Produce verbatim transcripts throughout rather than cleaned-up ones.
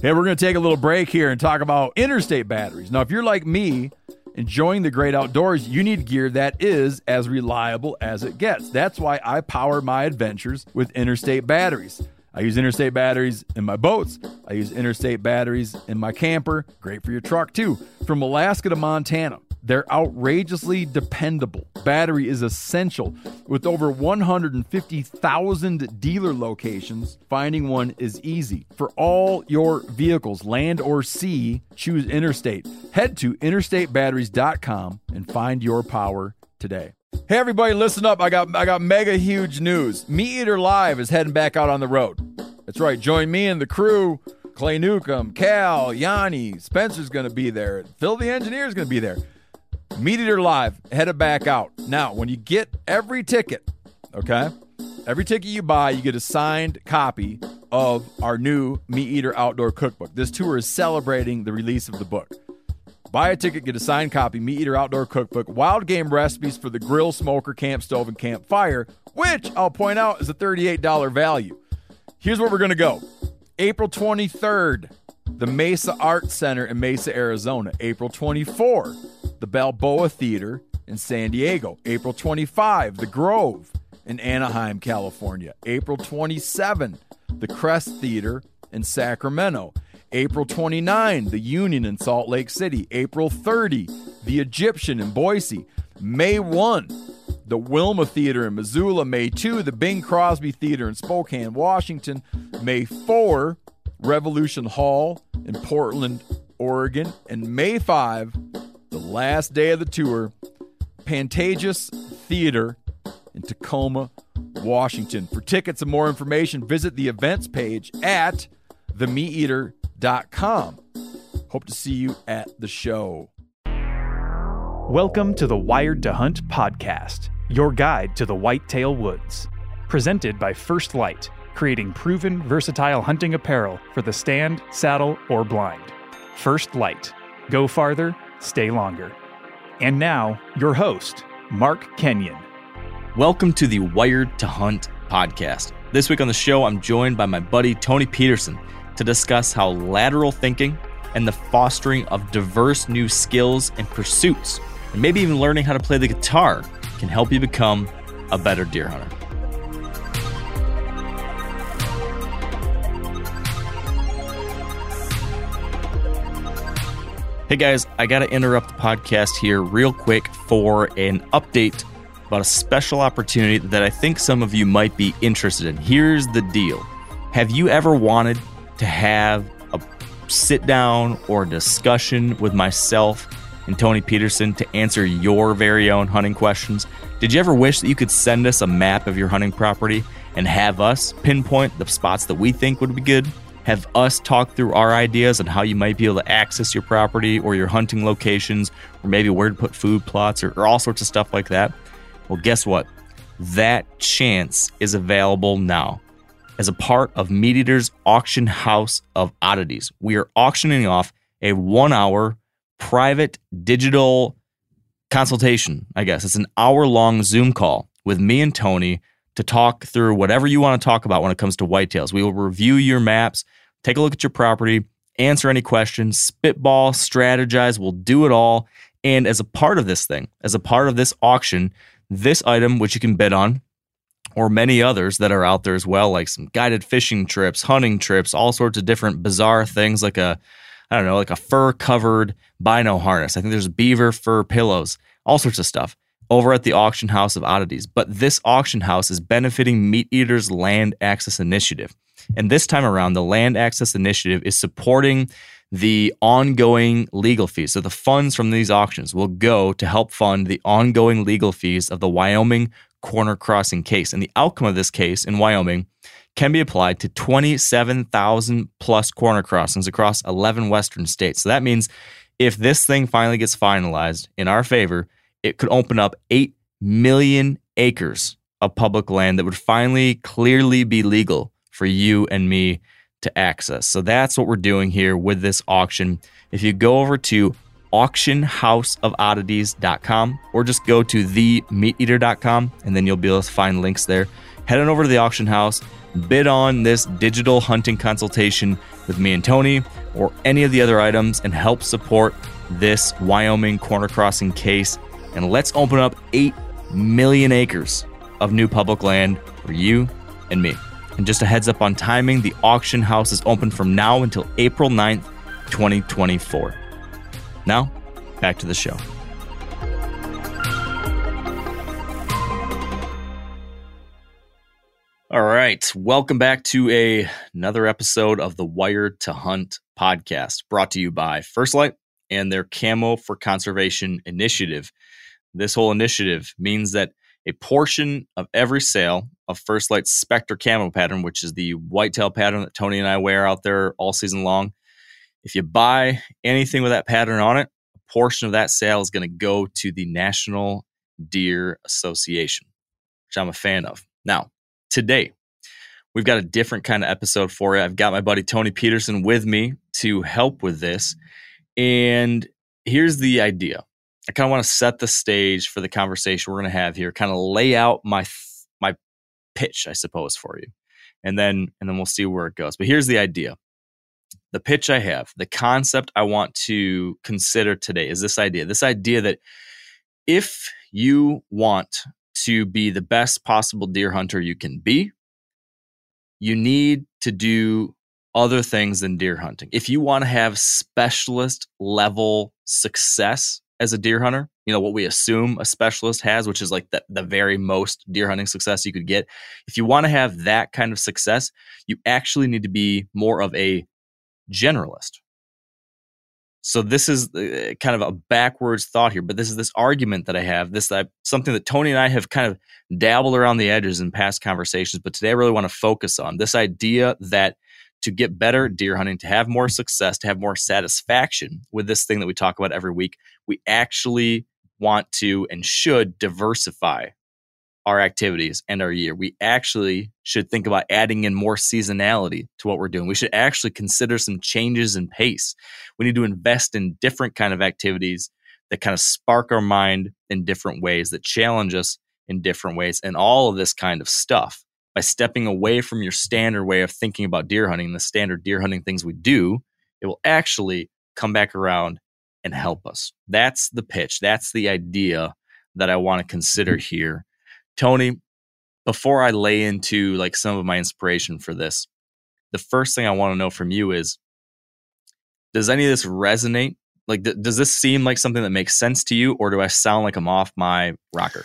Hey, we're going to take a little break here and talk about Interstate batteries. Now, if you're like me, enjoying the great outdoors, you need gear that is as reliable as it gets. That's why I power my adventures with Interstate batteries. I use Interstate batteries in my boats. I use Interstate batteries in my camper. Great for your truck, too. From Alaska to Montana, they're outrageously dependable. Battery is essential. With over one hundred fifty thousand dealer locations, finding one is easy. For all your vehicles, land or sea, choose Interstate. Head to interstate batteries dot com and find your power today. Hey everybody, listen up. I got I got mega huge news. Meat Eater Live is heading back out on the road. That's right. Join me and the crew. Clay Newcomb, Cal, Yanni, Spencer's going to be there. Phil the engineer's going to be there. Meat Eater Live, headed back out. Now, when you get every ticket, okay, every ticket you buy, you get a signed copy of our new Meat Eater Outdoor Cookbook. This tour is celebrating the release of the book. Buy a ticket, get a signed copy, Meat Eater Outdoor Cookbook, wild game recipes for the grill, smoker, camp stove, and campfire, which I'll point out is a thirty-eight dollars value. Here's where we're going to go. April twenty-third, the Mesa Arts Center in Mesa, Arizona. April twenty-fourth, the Balboa Theater in San Diego. April twenty-fifth, the Grove in Anaheim, California. April twenty-seventh, the Crest Theater in Sacramento. April twenty-ninth, the Union in Salt Lake City. April thirtieth, the Egyptian in Boise. May first, the Wilma Theater in Missoula. May second, the Bing Crosby Theater in Spokane, Washington. May fourth, Revolution Hall in Portland, Oregon. And May fifth, the last day of the tour, Pantages Theater in Tacoma, Washington. For tickets and more information, visit the events page at the meat eater dot com. Hope to see you at the show. Welcome to the Wired to Hunt podcast, your guide to the whitetail woods. Presented by First Light, creating proven, versatile hunting apparel for the stand, saddle, or blind. First Light. Go farther, stay longer. And now, your host, Mark Kenyon. Welcome to the Wired to Hunt podcast. This week on the show, I'm joined by my buddy Tony Peterson to discuss how lateral thinking and the fostering of diverse new skills and pursuits, and maybe even learning how to play the guitar, can help you become a better deer hunter. Hey guys, I got to interrupt the podcast here real quick for an update about a special opportunity that I think some of you might be interested in. Here's the deal. Have you ever wanted to have a sit down or discussion with myself and Tony Peterson to answer your very own hunting questions? Did you ever wish that you could send us a map of your hunting property and have us pinpoint the spots that we think would be good? Have us talk through our ideas on how you might be able to access your property or your hunting locations, or maybe where to put food plots, or, or all sorts of stuff like that? Well, guess what? That chance is available now. As a part of Meat Eater's Auction House of Oddities, we are auctioning off a one-hour private digital consultation, I guess. It's an hour-long Zoom call with me and Tony to talk through whatever you want to talk about when it comes to whitetails. We will review your maps, take a look at your property, answer any questions, spitball, strategize. We'll do it all. And as a part of this thing, as a part of this auction, this item, which you can bid on, or many others that are out there as well, like some guided fishing trips, hunting trips, all sorts of different bizarre things, like a, I don't know, like a fur-covered bino harness. I think there's beaver fur pillows, all sorts of stuff over at the Auction House of Oddities. But this auction house is benefiting Meat Eater's Land Access Initiative. And this time around, the Land Access Initiative is supporting the ongoing legal fees. So the funds from these auctions will go to help fund the ongoing legal fees of the Wyoming corner crossing case. And the outcome of this case in Wyoming can be applied to twenty-seven thousand plus corner crossings across eleven western states. So that means if this thing finally gets finalized in our favor, it could open up eight million acres of public land that would finally clearly be legal for you and me to access. So that's what we're doing here with this auction. If you go over to auction house of oddities dot com, or just go to the meat eater dot com, and then you'll be able to find links there. Head on over to the auction house, bid on this digital hunting consultation with me and Tony, or any of the other items, and help support this Wyoming corner crossing case. And let's open up eight million acres of new public land for you and me. And just a heads up on timing, the auction house is open from now until April ninth, twenty twenty-four. Now, back to the show. All right, welcome back to a, another episode of the Wired to Hunt podcast, brought to you by First Light and their Camo for Conservation initiative. This whole initiative means that a portion of every sale of First Light's Spectre Camo pattern, which is the whitetail pattern that Tony and I wear out there all season long, if you buy anything with that pattern on it, a portion of that sale is going to go to the National Deer Association, which I'm a fan of. Now, today, we've got a different kind of episode for you. I've got my buddy Tony Peterson with me to help with this. And here's the idea. I kind of want to set the stage for the conversation we're going to have here, kind of lay out my my pitch, I suppose, for you. And then and then we'll see where it goes. But here's the idea. The pitch I have, the concept I want to consider today is this idea. This idea that if you want to be the best possible deer hunter you can be, you need to do other things than deer hunting. If you want to have specialist level success as a deer hunter, you know, what we assume a specialist has, which is like the, the very most deer hunting success you could get. If you want to have that kind of success, you actually need to be more of a generalist. So this is kind of a backwards thought here, but this is this argument that I have, this uh, something that Tony and I have kind of dabbled around the edges in past conversations, but today I really want to focus on this idea that to get better at deer hunting, to have more success, to have more satisfaction with this thing that we talk about every week, we actually want to and should diversify our activities and our year. We actually should think about adding in more seasonality to what we're doing. We should actually consider some changes in pace. We need to invest in different kind of activities that kind of spark our mind in different ways, that challenge us in different ways, and all of this kind of stuff. By stepping away from your standard way of thinking about deer hunting, the standard deer hunting things we do, it will actually come back around and help us. That's the pitch. That's the idea that I want to consider here. Tony, before I lay into like some of my inspiration for this, the first thing I want to know from you is, does any of this resonate? Like, th- does this seem like something that makes sense to you, or do I sound like I'm off my rocker?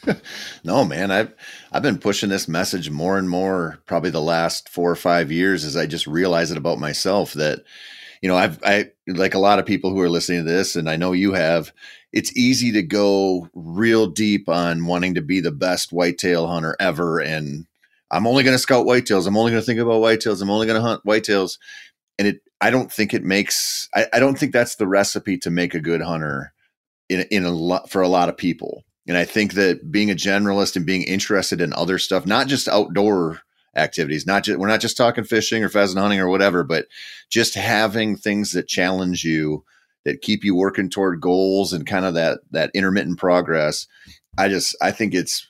No, man, I've, I've been pushing this message more and more, probably the last four or five years, as I just realize it about myself that, you know, I've, I, like a lot of people who are listening to this, and I know you have, it's easy to go real deep on wanting to be the best whitetail hunter ever. And I'm only going to scout whitetails. I'm only going to think about whitetails. I'm only going to hunt whitetails. And it, I don't think it makes, I, I don't think that's the recipe to make a good hunter in, in a lot for a lot of people. And I think that being a generalist and being interested in other stuff, not just outdoor activities, not just, we're not just talking fishing or pheasant hunting or whatever, but just having things that challenge you, that keep you working toward goals and kind of that, that intermittent progress. I just, I think it's,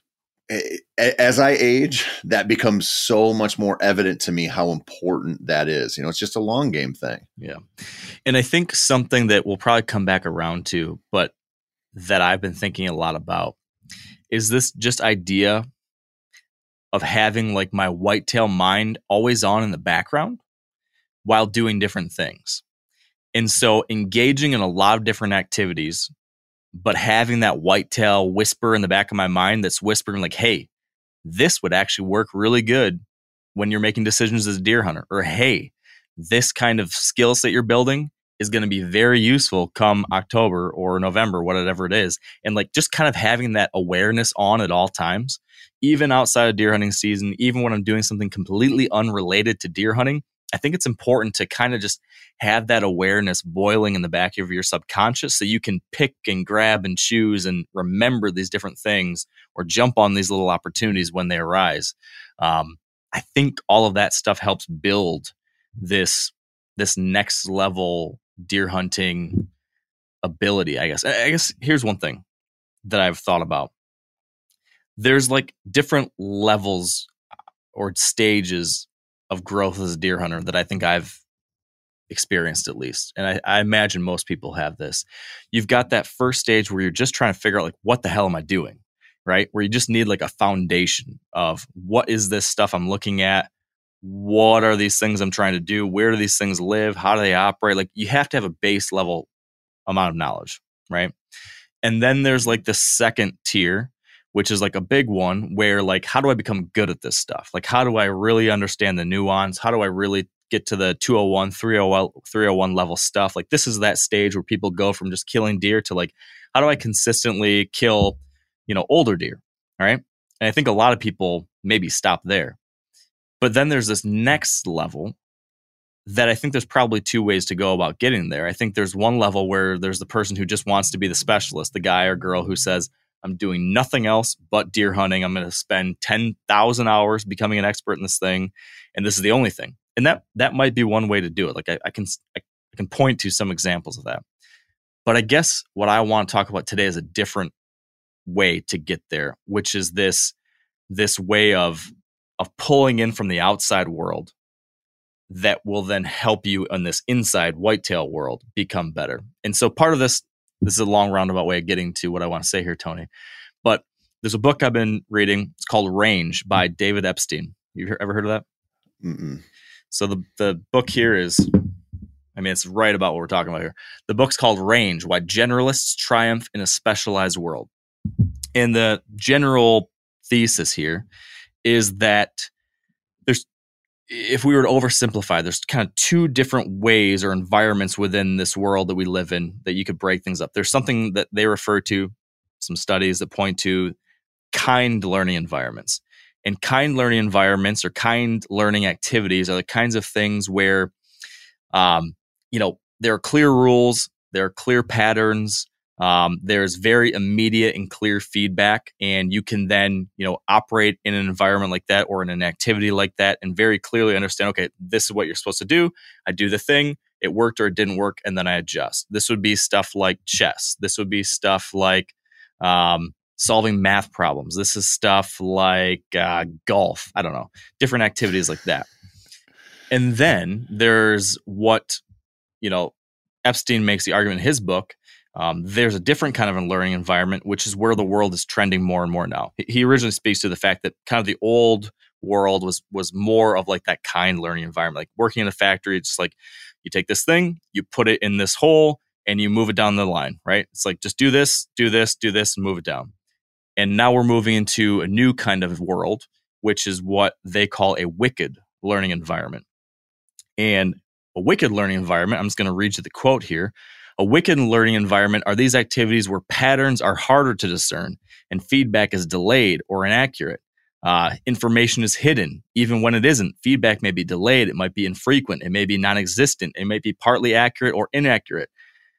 as I age, that becomes so much more evident to me how important that is. You know, it's just a long game thing. Yeah. And I think something that we'll probably come back around to, but that I've been thinking a lot about, is this just idea of having like my whitetail mind always on in the background while doing different things. And so engaging in a lot of different activities, but having that whitetail whisper in the back of my mind that's whispering like, hey, this would actually work really good when you're making decisions as a deer hunter. Or, hey, this kind of skill set you're building is going to be very useful come October or November, whatever it is. And like just kind of having that awareness on at all times, even outside of deer hunting season, even when I'm doing something completely unrelated to deer hunting, I think it's important to kind of just have that awareness boiling in the back of your subconscious so you can pick and grab and choose and remember these different things or jump on these little opportunities when they arise. Um, I think all of that stuff helps build this, this next level deer hunting ability, I guess. I guess here's one thing that I've thought about. There's like different levels or stages of growth as a deer hunter that I think I've experienced, at least. And I, I imagine most people have this. You've got that first stage where you're just trying to figure out like, what the hell am I doing? Right? Where you just need like a foundation of what is this stuff I'm looking at? What are these things I'm trying to do? Where do these things live? How do they operate? Like you have to have a base level amount of knowledge, right? And then there's like the second tier, which is like a big one where like, how do I become good at this stuff? Like, how do I really understand the nuance? How do I really get to the two oh one, three oh one level stuff? Like this is that stage where people go from just killing deer to like, how do I consistently kill, you know, older deer, right? And I think a lot of people maybe stop there. But then there's this next level that I think there's probably two ways to go about getting there. I think there's one level where there's the person who just wants to be the specialist, the guy or girl who says, I'm doing nothing else but deer hunting. I'm going to spend ten thousand hours becoming an expert in this thing. And this is the only thing. And that that might be one way to do it. Like I, I can I, I can point to some examples of that. But I guess what I want to talk about today is a different way to get there, which is this, this way of of pulling in from the outside world that will then help you in this inside whitetail world become better. And so part of this, this is a long roundabout way of getting to what I want to say here, Tony. But there's a book I've been reading. It's called Range by David Epstein. You ever heard of that? Mm-mm. So the, the book here is, I mean, it's right about what we're talking about here. The book's called Range, Why Generalists Triumph in a Specialized World. And the general thesis here is that there's, if we were to oversimplify, there's kind of two different ways or environments within this world that we live in that you could break things up. There's something that they refer to, some studies that point to kind learning environments. And kind learning environments or kind learning activities are the kinds of things where, um, you know, there are clear rules, there are clear patterns, Um, there's very immediate and clear feedback, and you can then, you know, operate in an environment like that or in an activity like that and very clearly understand, okay, this is what you're supposed to do. I do the thing, it worked or it didn't work, and then I adjust. This would be stuff like chess. This would be stuff like um, solving math problems. This is stuff like uh, golf. I don't know, different activities like that. And then there's what, you know, Epstein makes the argument in his book. Um, there's a different kind of a learning environment, which is where the world is trending more and more now. He originally speaks to the fact that kind of the old world was was more of like that kind learning environment, like working in a factory. It's like you take this thing, you put it in this hole, and you move it down the line, right? It's like just do this, do this, do this, and move it down. And now we're moving into a new kind of world, which is what they call a wicked learning environment. And a wicked learning environment, I'm just going to read you the quote here. A wicked learning environment are these activities where patterns are harder to discern and feedback is delayed or inaccurate. Uh, information is hidden, even when it isn't. Feedback may be delayed. It might be infrequent. It may be non-existent. It may be partly accurate or inaccurate.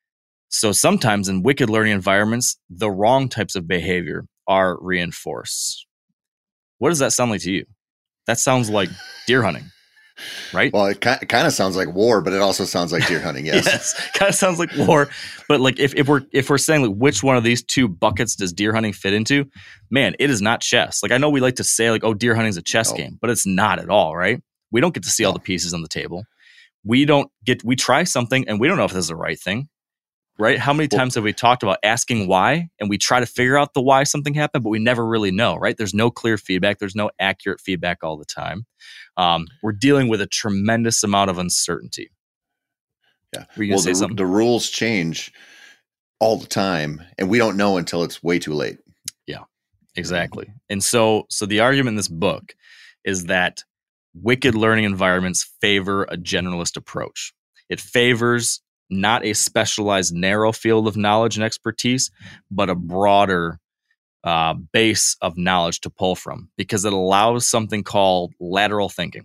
So sometimes in wicked learning environments, the wrong types of behavior are reinforced. What does that sound like to you? That sounds like deer hunting. Right. Well, it kind of sounds like war, but it also sounds like deer hunting. Yes. Yes, kind of sounds like war. But like if, if we're if we're saying like which one of these two buckets does deer hunting fit into, man, it is not chess. Like I know we like to say like, oh, deer hunting is a chess no. game, but it's not at all. Right. We don't get to see no. all the pieces on the table. We don't get we try something and we don't know if this is the right thing. Right. How many times have we talked about asking why and we try to figure out the why something happened, but we never really know. Right. There's no clear feedback. There's no accurate feedback all the time. Um, we're dealing with a tremendous amount of uncertainty. Yeah. Well, the, the rules change all the time and we don't know until it's way too late. Yeah, exactly. And so, so the argument in this book is that wicked learning environments favor a generalist approach. It favors not a specialized narrow field of knowledge and expertise, but a broader uh, base of knowledge to pull from because it allows something called lateral thinking.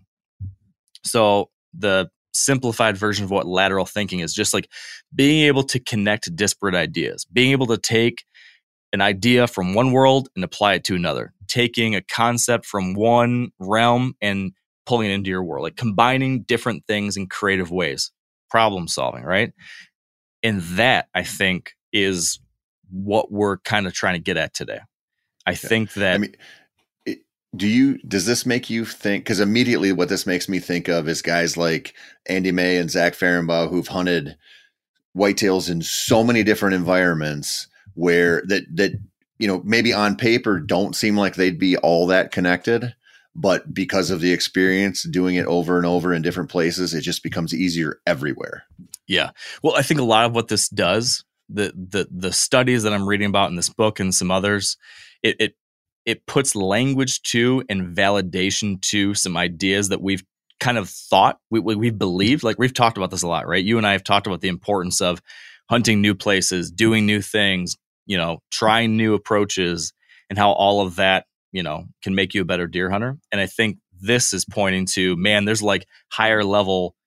So the simplified version of what lateral thinking is just like being able to connect disparate ideas, being able to take an idea from one world and apply it to another, taking a concept from one realm and pulling it into your world, like combining different things in creative ways. Problem solving, right? And that, I think, is what we're kind of trying to get at today. I okay. think that... I mean, it, do you, does this make you think, because immediately what this makes me think of is guys like Andy May and Zach Fehrenbaugh who've hunted whitetails in so many different environments where that, that, you know, maybe on paper don't seem like they'd be all that connected, but because of the experience doing it over and over in different places, it just becomes easier everywhere. Yeah. Well, I think a lot of what this does, the the the studies that I'm reading about in this book and some others, it it it puts language to and validation to some ideas that we've kind of thought, we, we, we've believed. Like we've talked about this a lot, right? You and I have talked about the importance of hunting new places, doing new things, you know, trying new approaches, and how all of that, you know, can make you a better deer hunter. And I think this is pointing to, man, there's like higher level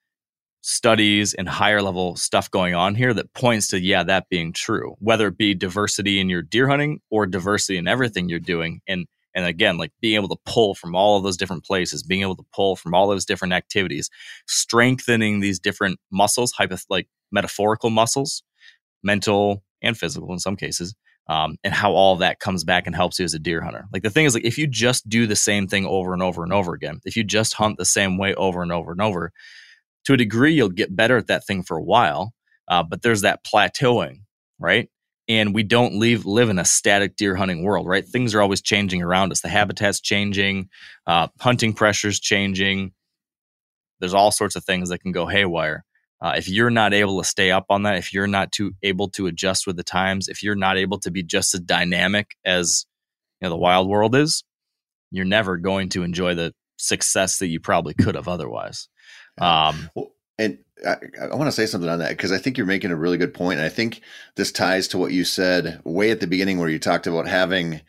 studies and higher level stuff going on here that points to, yeah, that being true, whether it be diversity in your deer hunting or diversity in everything you're doing. And, and again, like being able to pull from all of those different places, being able to pull from all those different activities, strengthening these different muscles, hypoth- like metaphorical muscles, mental and physical in some cases, um, and how all that comes back and helps you as a deer hunter. Like the thing is, like if you just do the same thing over and over and over again, if you just hunt the same way over and over and over, to a degree, you'll get better at that thing for a while, uh, but there's that plateauing, right? And we don't leave, live in a static deer hunting world, right? Things are always changing around us. The habitat's changing, uh, hunting pressure's changing. There's all sorts of things that can go haywire. Uh, if you're not able to stay up on that, if you're not too able to adjust with the times, if you're not able to be just as dynamic as you know the wild world is, you're never going to enjoy the success that you probably could have otherwise. Um, well, and I, I want to say something on that because I think you're making a really good point. And I think this ties to what you said way at the beginning where you talked about having,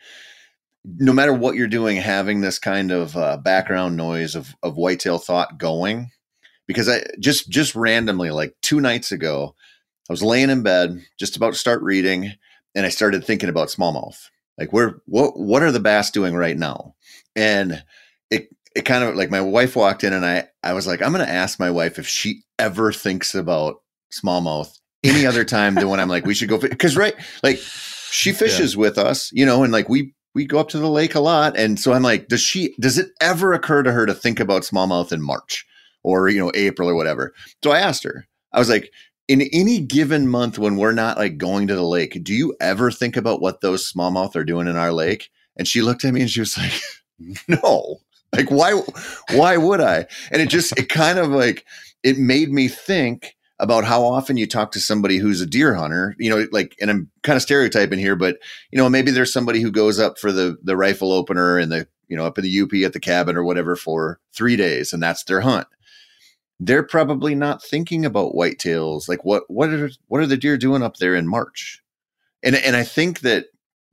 no matter what you're doing, having this kind of uh, background noise of, of whitetail thought going. Because I just, just randomly, like two nights ago, I was laying in bed, just about to start reading, and I started thinking about smallmouth. Like where, what, what are the bass doing right now? And it, It kind of like my wife walked in and I, I was like, I'm going to ask my wife if she ever thinks about smallmouth any other time than when I'm like, we should go. Cause right. Like she fishes yeah. with us, you know, and like we, we go up to the lake a lot. And so I'm like, does she, does it ever occur to her to think about smallmouth in March or, you know, April or whatever? So I asked her, I was like, in any given month when we're not like going to the lake, do you ever think about what those smallmouth are doing in our lake? And she looked at me and she was like, no. Like, why, why would I? And it just, it kind of like, it made me think about how often you talk to somebody who's a deer hunter, you know, like, and I'm kind of stereotyping here, but, you know, maybe there's somebody who goes up for the, the rifle opener and the, you know, up in the U P at the cabin or whatever for three days. And that's their hunt. They're probably not thinking about whitetails. Like what, what are, what are the deer doing up there in March? And, and I think that,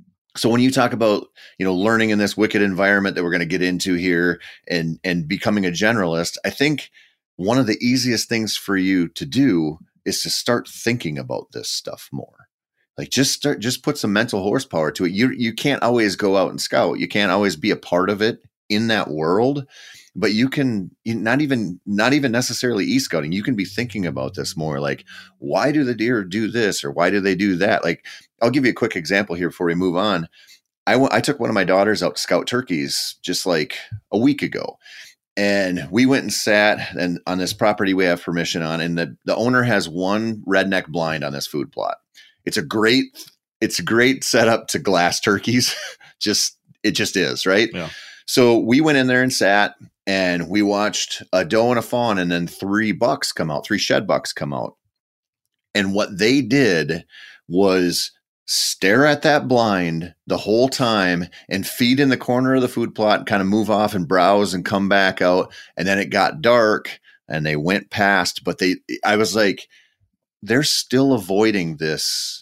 so when you talk about, you know, learning in this wicked environment that we're going to get into here and, and becoming a generalist, I think one of the easiest things for you to do is to start thinking about this stuff more. Like just start, just put some mental horsepower to it. You, you can't always go out and scout. You can't always be a part of it in that world, but you can you not even, not even necessarily e-scouting. You can be thinking about this more like, why do the deer do this? Or why do they do that? Like, I'll give you a quick example here before we move on. I, w- I took one of my daughters out to scout turkeys just like a week ago. And we went and sat and on this property we have permission on. And the, the owner has one redneck blind on this food plot. It's a great, it's a great setup to glass turkeys. just, it just is, right? Yeah. So we went in there and sat and we watched a doe and a fawn and then three bucks come out, three shed bucks come out. And what they did was stare at that blind the whole time and feed in the corner of the food plot and kind of move off and browse and come back out. And then it got dark and they went past, but they, I was like, they're still avoiding this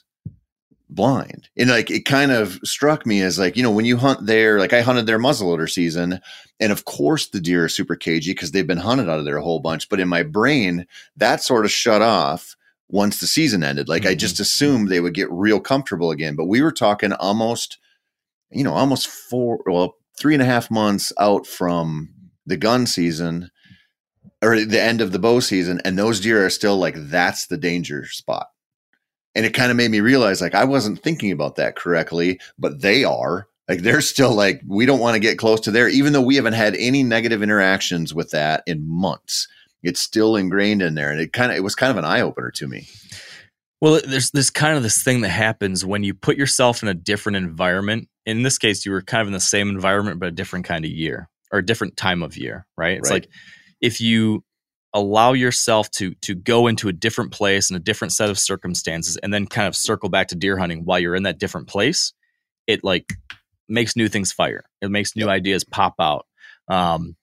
blind. And like, it kind of struck me as like, you know, when you hunt there, like I hunted their muzzleloader season and of course the deer are super cagey because they've been hunted out of there a whole bunch. But in my brain, that sort of shut off once the season ended. Like mm-hmm. I just assumed they would get real comfortable again, but we were talking almost, you know, almost four, well, three and a half months out from the gun season or the end of the bow season. And those deer are still like, that's the danger spot. And it kind of made me realize like I wasn't thinking about that correctly, but they are. Like they're still like, we don't want to get close to there, even though we haven't had any negative interactions with that in months. It's still ingrained in there. And it kind of, it was kind of an eye opener to me. Well, there's this kind of this thing that happens when you put yourself in a different environment. In this case, you were kind of in the same environment, but a different kind of year or a different time of year, right? It's Right. like if you allow yourself to to go into a different place and a different set of circumstances and then kind of circle back to deer hunting while you're in that different place, it like makes new things fire. It makes new yep. ideas pop out. Um,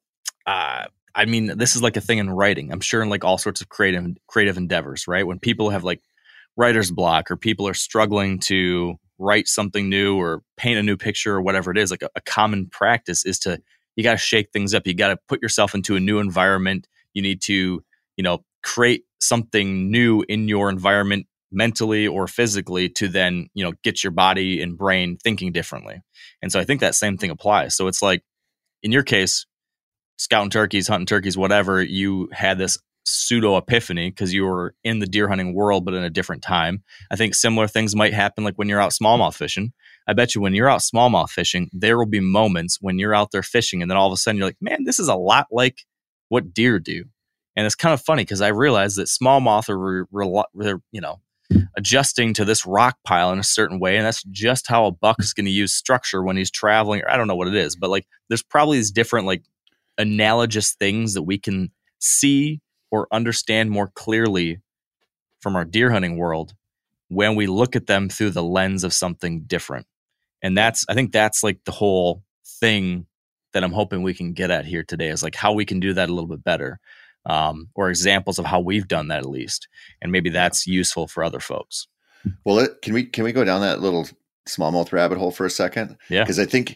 uh, I mean, this is like a thing in writing. I'm sure in like all sorts of creative creative endeavors, right? When people have like writer's block or people are struggling to write something new or paint a new picture or whatever it is, like a, a common practice is to, you got to shake things up. You got to put yourself into a new environment. You need to, you know, create something new in your environment mentally or physically to then, you know, get your body and brain thinking differently. And so I think that same thing applies. So it's like, in your case, scouting turkeys, hunting turkeys, whatever, you had this pseudo epiphany because you were in the deer hunting world, but in a different time. I think similar things might happen like when you're out smallmouth fishing. I bet you when you're out smallmouth fishing, there will be moments when you're out there fishing and then all of a sudden you're like, man, this is a lot like what deer do. And it's kind of funny because I realized that smallmouth are, re- re- re- you know, adjusting to this rock pile in a certain way. And that's just how a buck is going to use structure when he's traveling. Or I don't know what it is, but like there's probably these different like analogous things that we can see or understand more clearly from our deer hunting world when we look at them through the lens of something different. And that's, I think that's like the whole thing that I'm hoping we can get at here today is like how we can do that a little bit better. Um, or examples of how we've done that at least. And maybe that's useful for other folks. Well, it, can we, can we go down that little smallmouth rabbit hole for a second? Yeah. Because I think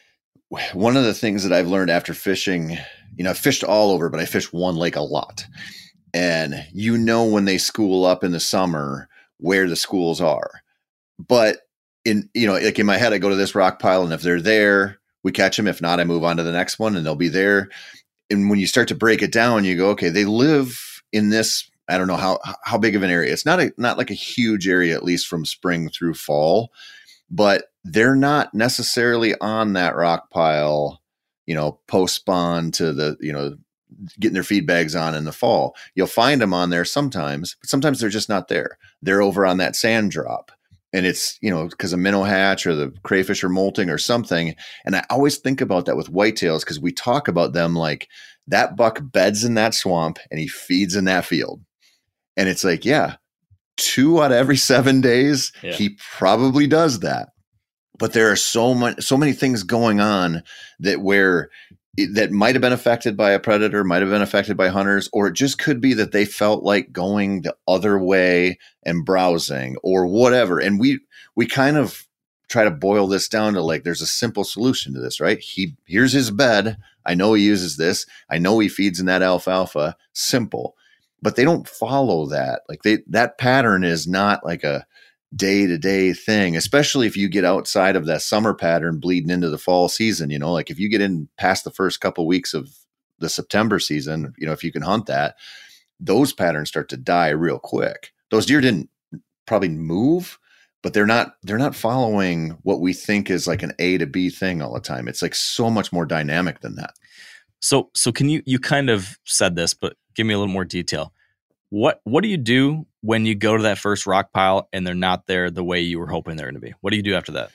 one of the things that I've learned after fishing, you know, I've fished all over, but I fish one lake a lot. And you know, when they school up in the summer, where the schools are. But in, you know, like in my head, I go to this rock pile and if they're there, we catch them. If not, I move on to the next one and they'll be there. And when you start to break it down, you go, okay, they live in this, I don't know how, how big of an area. It's not a, not like a huge area, at least from spring through fall, but they're not necessarily on that rock pile, you know, post spawn to the, you know, getting their feed bags on in the fall. You'll find them on there sometimes, but sometimes they're just not there. They're over on that sand drop. And it's, you know, because a minnow hatch or the crayfish are molting or something. And I always think about that with whitetails because we talk about them like that buck beds in that swamp and he feeds in that field. And it's like, yeah, two out of every seven days, yeah. he probably does that. But there are so much, so many things going on that where it, that might have been affected by a predator, might have been affected by hunters, or it just could be that they felt like going the other way and browsing or whatever. And we, we kind of try to boil this down to like, there's a simple solution to this, right? He, here's his bed. I know he uses this. I know he feeds in that alfalfa. Simple, but they don't follow that. Like they, that pattern is not like a day-to-day thing, especially if you get outside of that summer pattern bleeding into the fall season. You know, like if you get in past the first couple of weeks of the September season, you know, if you can hunt that, those patterns start to die real quick. Those deer didn't probably move, but they're not, they're not following what we think is like an A to B thing all the time. It's like so much more dynamic than that. So, so can you, you kind of said this, but give me a little more detail. What, what do you do when you go to that first rock pile and they're not there the way you were hoping they're going to be? What do you do after that?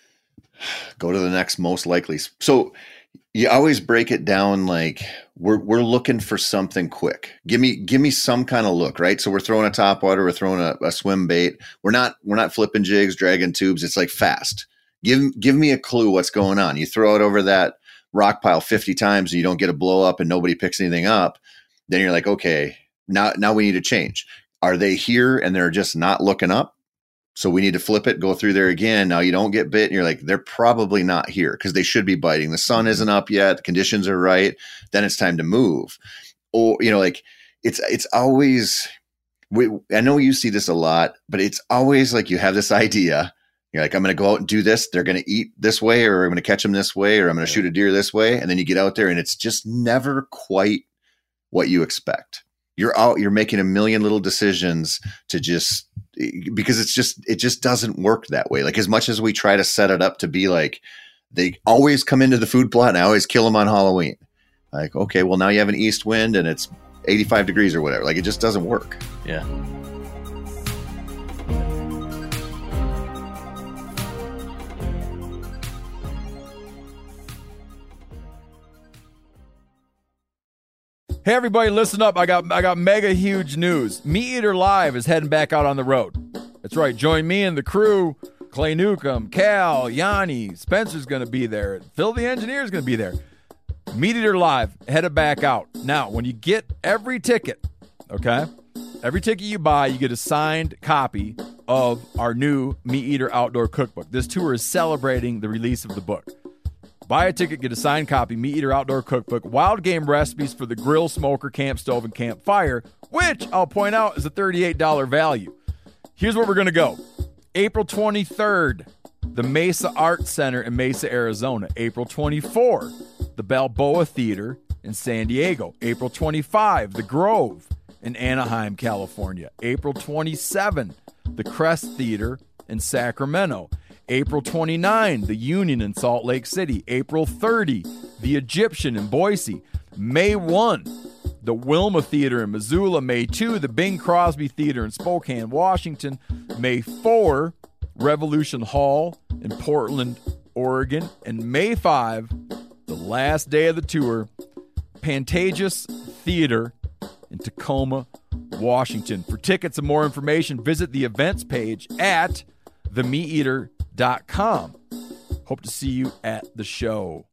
Go to the next most likely. So you always break it down like we're we're looking for something quick. Give me give me some kind of look, right? So we're throwing a topwater, we're throwing a, a swim bait. We're not we're not flipping jigs, dragging tubes. It's like fast. Give give me a clue what's going on. You throw it over that rock pile fifty times and you don't get a blow up and nobody picks anything up. Then you're like, okay, now now we need to change. Are they here and they're just not looking up? So we need to flip it, go through there again. Now you don't get bit and you're like, they're probably not here because they should be biting. The sun isn't up yet. The conditions are right. Then it's time to move. Or, you know, like it's, it's always, we, I know you see this a lot, but it's always like you have this idea. You're like, I'm going to go out and do this. They're going to eat this way, or I'm going to catch them this way, or I'm going to shoot a deer this way. And then you get out there and it's just never quite what you expect. You're out, you're making a million little decisions to just because it's just, it just doesn't work that way. Like as much as we try to set it up to be like, they always come into the food plot and I always kill them on Halloween. Like, okay, well now you have an east wind and it's eighty-five degrees or whatever. Like it just doesn't work. Yeah. Hey everybody, listen up. I got I got mega huge news. Meat Eater Live is heading back out on the road. That's right. Join me and the crew. Clay Newcomb, Cal, Yanni, Spencer's going to be there. Phil the Engineer's going to be there. Meat Eater Live headed back out. Now, when you get every ticket, okay, every ticket you buy, you get a signed copy of our new Meat Eater Outdoor Cookbook. This tour is celebrating the release of the book. Buy a ticket, get a signed copy, Meat Eater Outdoor Cookbook, wild game recipes for the grill, smoker, camp stove, and campfire, which I'll point out is a thirty-eight dollars value. Here's where we're going to go. April twenty-third, the Mesa Arts Center in Mesa, Arizona. April twenty-fourth, the Balboa Theater in San Diego. April twenty-fifth, the Grove in Anaheim, California. April twenty-seventh, the Crest Theater in Sacramento. April twenty-ninth, the Union in Salt Lake City. April thirtieth, the Egyptian in Boise. May first, the Wilma Theater in Missoula. May second, the Bing Crosby Theater in Spokane, Washington. May fourth, Revolution Hall in Portland, Oregon. And May fifth, the last day of the tour, Pantages Theater in Tacoma, Washington. For tickets and more information, visit the events page at the meat eater dot com. Hope to see you at the show.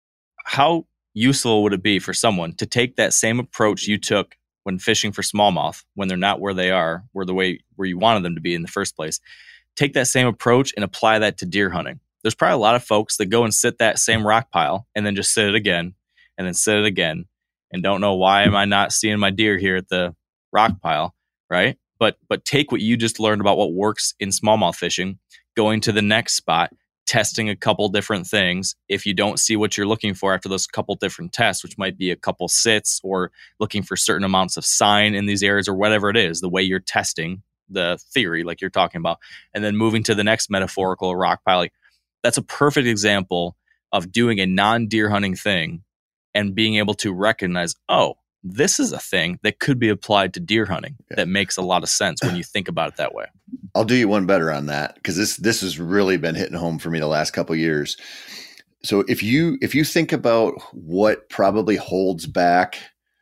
How useful would it be for someone to take that same approach you took when fishing for smallmouth, when they're not where they are, where the way where you wanted them to be in the first place? Take that same approach and apply that to deer hunting. There's probably a lot of folks that go and sit that same rock pile and then just sit it again and then sit it again and don't know, why am I not seeing my deer here at the rock pile, right? But but take what you just learned about what works in smallmouth fishing, going to the next spot, testing a couple different things. If you don't see what you're looking for after those couple different tests, which might be a couple sits or looking for certain amounts of sign in these areas or whatever it is, the way you're testing the theory like you're talking about, and then moving to the next metaphorical rock pile. Like, that's a perfect example of doing a non-deer hunting thing and being able to recognize, oh, this is a thing that could be applied to deer hunting. Yeah. That makes a lot of sense when you think about it that way. I'll do you one better on that, because this this has really been hitting home for me the last couple of years. So if you if you think about what probably holds back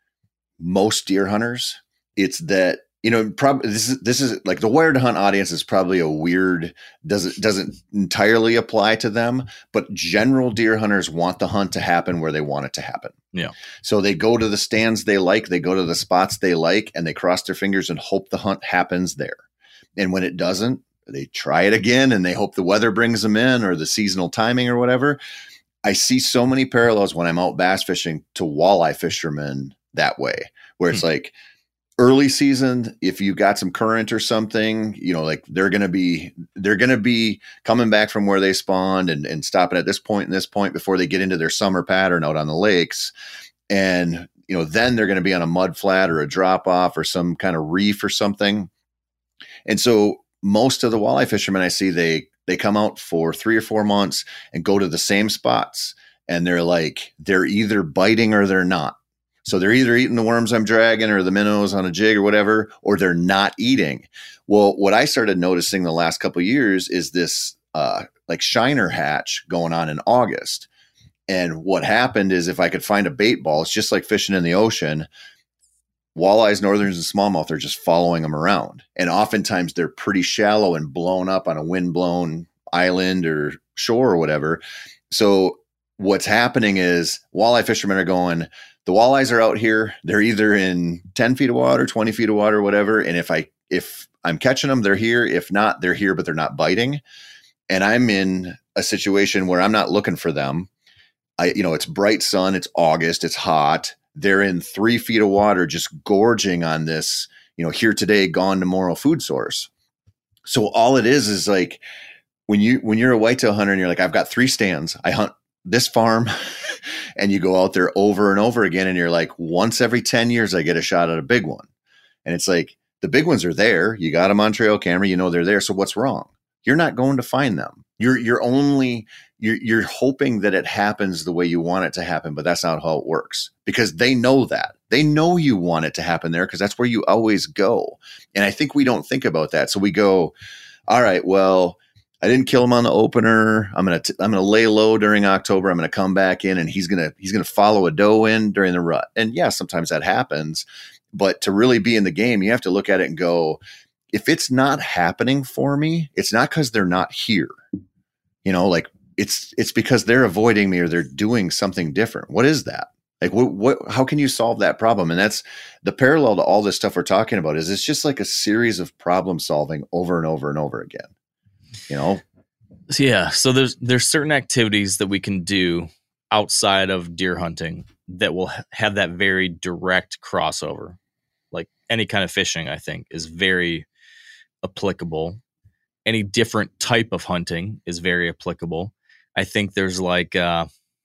most deer hunters, it's that, you know, probably this is this is like the wired to hunt audience is probably a weird, doesn't doesn't entirely apply to them, but general deer hunters want the hunt to happen where they want it to happen. Yeah. So they go to the stands they like, they go to the spots they like, and they cross their fingers and hope the hunt happens there. And when it doesn't, they try it again and they hope the weather brings them in or the seasonal timing or whatever. I see so many parallels when I'm out bass fishing to walleye fishermen that way, where it's hmm. like, early season, if you got some current or something, you know, like they're going to be, they're going to be coming back from where they spawned and, and stopping at this point and this point before they get into their summer pattern out on the lakes. And, you know, then they're going to be on a mud flat or a drop off or some kind of reef or something. And so most of the walleye fishermen I see, they, they come out for three or four months and go to the same spots. And they're like, they're either biting or they're not. So they're either eating the worms I'm dragging or the minnows on a jig or whatever, or they're not eating. Well, what I started noticing the last couple of years is this uh, like shiner hatch going on in August. And what happened is, if I could find a bait ball, it's just like fishing in the ocean. Walleyes, northerns, and smallmouth are just following them around. And oftentimes they're pretty shallow and blown up on a wind-blown island or shore or whatever. So what's happening is walleye fishermen are going, the walleyes are out here. They're either in ten feet of water, twenty feet of water, whatever. And if I, if I'm catching them, they're here. If not, they're here, but they're not biting. And I'm in a situation where I'm not looking for them. I, you know, it's bright sun, it's August, it's hot. They're in three feet of water, just gorging on this, you know, here today, gone tomorrow food source. So all it is, is like when you, when you're a whitetail hunter and you're like, I've got three stands, I hunt this farm, and you go out there over and over again. And you're like, once every ten years, I get a shot at a big one. And it's like, The big ones are there. You got them on trail camera. You know they're there. So what's wrong? You're not going to find them. You're you're only you're you're hoping that it happens the way you want it to happen, but that's not how it works, because they know that. They know you want it to happen there because that's where you always go. And I think we don't think about that. So we go, all right, well, I didn't kill him on the opener. I'm gonna t- I'm gonna lay low during October. I'm gonna come back in, and he's gonna he's gonna follow a doe in during the rut. And yeah, sometimes that happens, but to really be in the game, you have to look at it and go, if it's not happening for me, it's not because they're not here. You know, like it's it's because they're avoiding me or they're doing something different. What is that? Like what what how can you solve that problem? And that's the parallel to all this stuff we're talking about, is it's just like a series of problem solving over and over and over again. You know? Yeah. So there's there's certain activities that we can do outside of deer hunting that will ha- have that very direct crossover. Like any kind of fishing, I think, is very applicable. Any different type of hunting is very applicable. I think there's like, uh,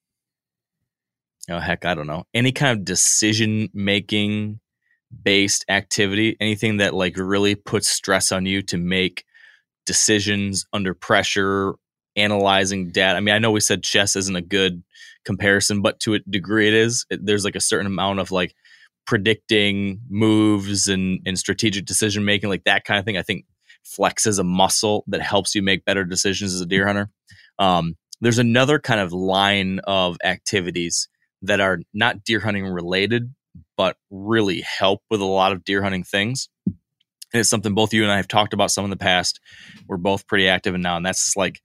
oh heck, I don't know, any kind of decision making based activity, anything that like really puts stress on you to make decisions under pressure, analyzing data. I mean, I know we said chess isn't a good comparison, but to a degree it is. It, there's like a certain amount of like predicting moves and, and strategic decision making, like that kind of thing. I think flexes a muscle that helps you make better decisions as a deer hunter. Um, there's another kind of line of activities that are not deer hunting related, but really help with a lot of deer hunting things. And it's something both you and I have talked about some in the past. We're both pretty active in now, and that's just like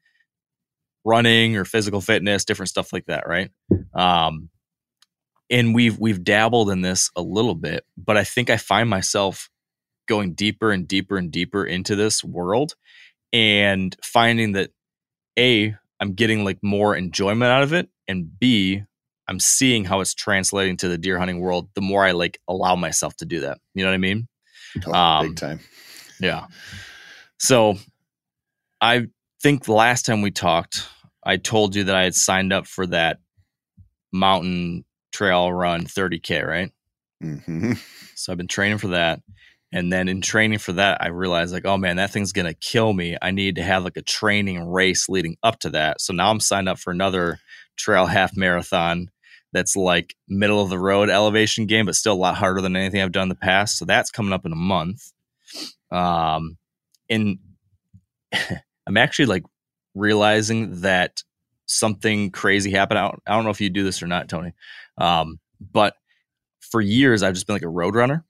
running or physical fitness, different stuff like that, right? Um, and we've we've dabbled in this a little bit, but I think I find myself going deeper and deeper and deeper into this world and finding that A, I'm getting like more enjoyment out of it, and B, I'm seeing how it's translating to the deer hunting world the more I like allow myself to do that. You know what I mean? Oh, um, big time. Yeah. So I think the last time we talked, I told you that I had signed up for that mountain trail run thirty K, right? Mm-hmm. So I've been training for that. And then in training for that, I realized like, oh man, that thing's going to kill me. I need to have like a training race leading up to that. So now I'm signed up for another trail half marathon that's like middle of the road elevation game, but still a lot harder than anything I've done in the past. So that's coming up in a month. Um, and I'm actually like realizing that something crazy happened. I don't, I don't know if you do this or not, Tony. Um, but for years, I've just been like a road runner.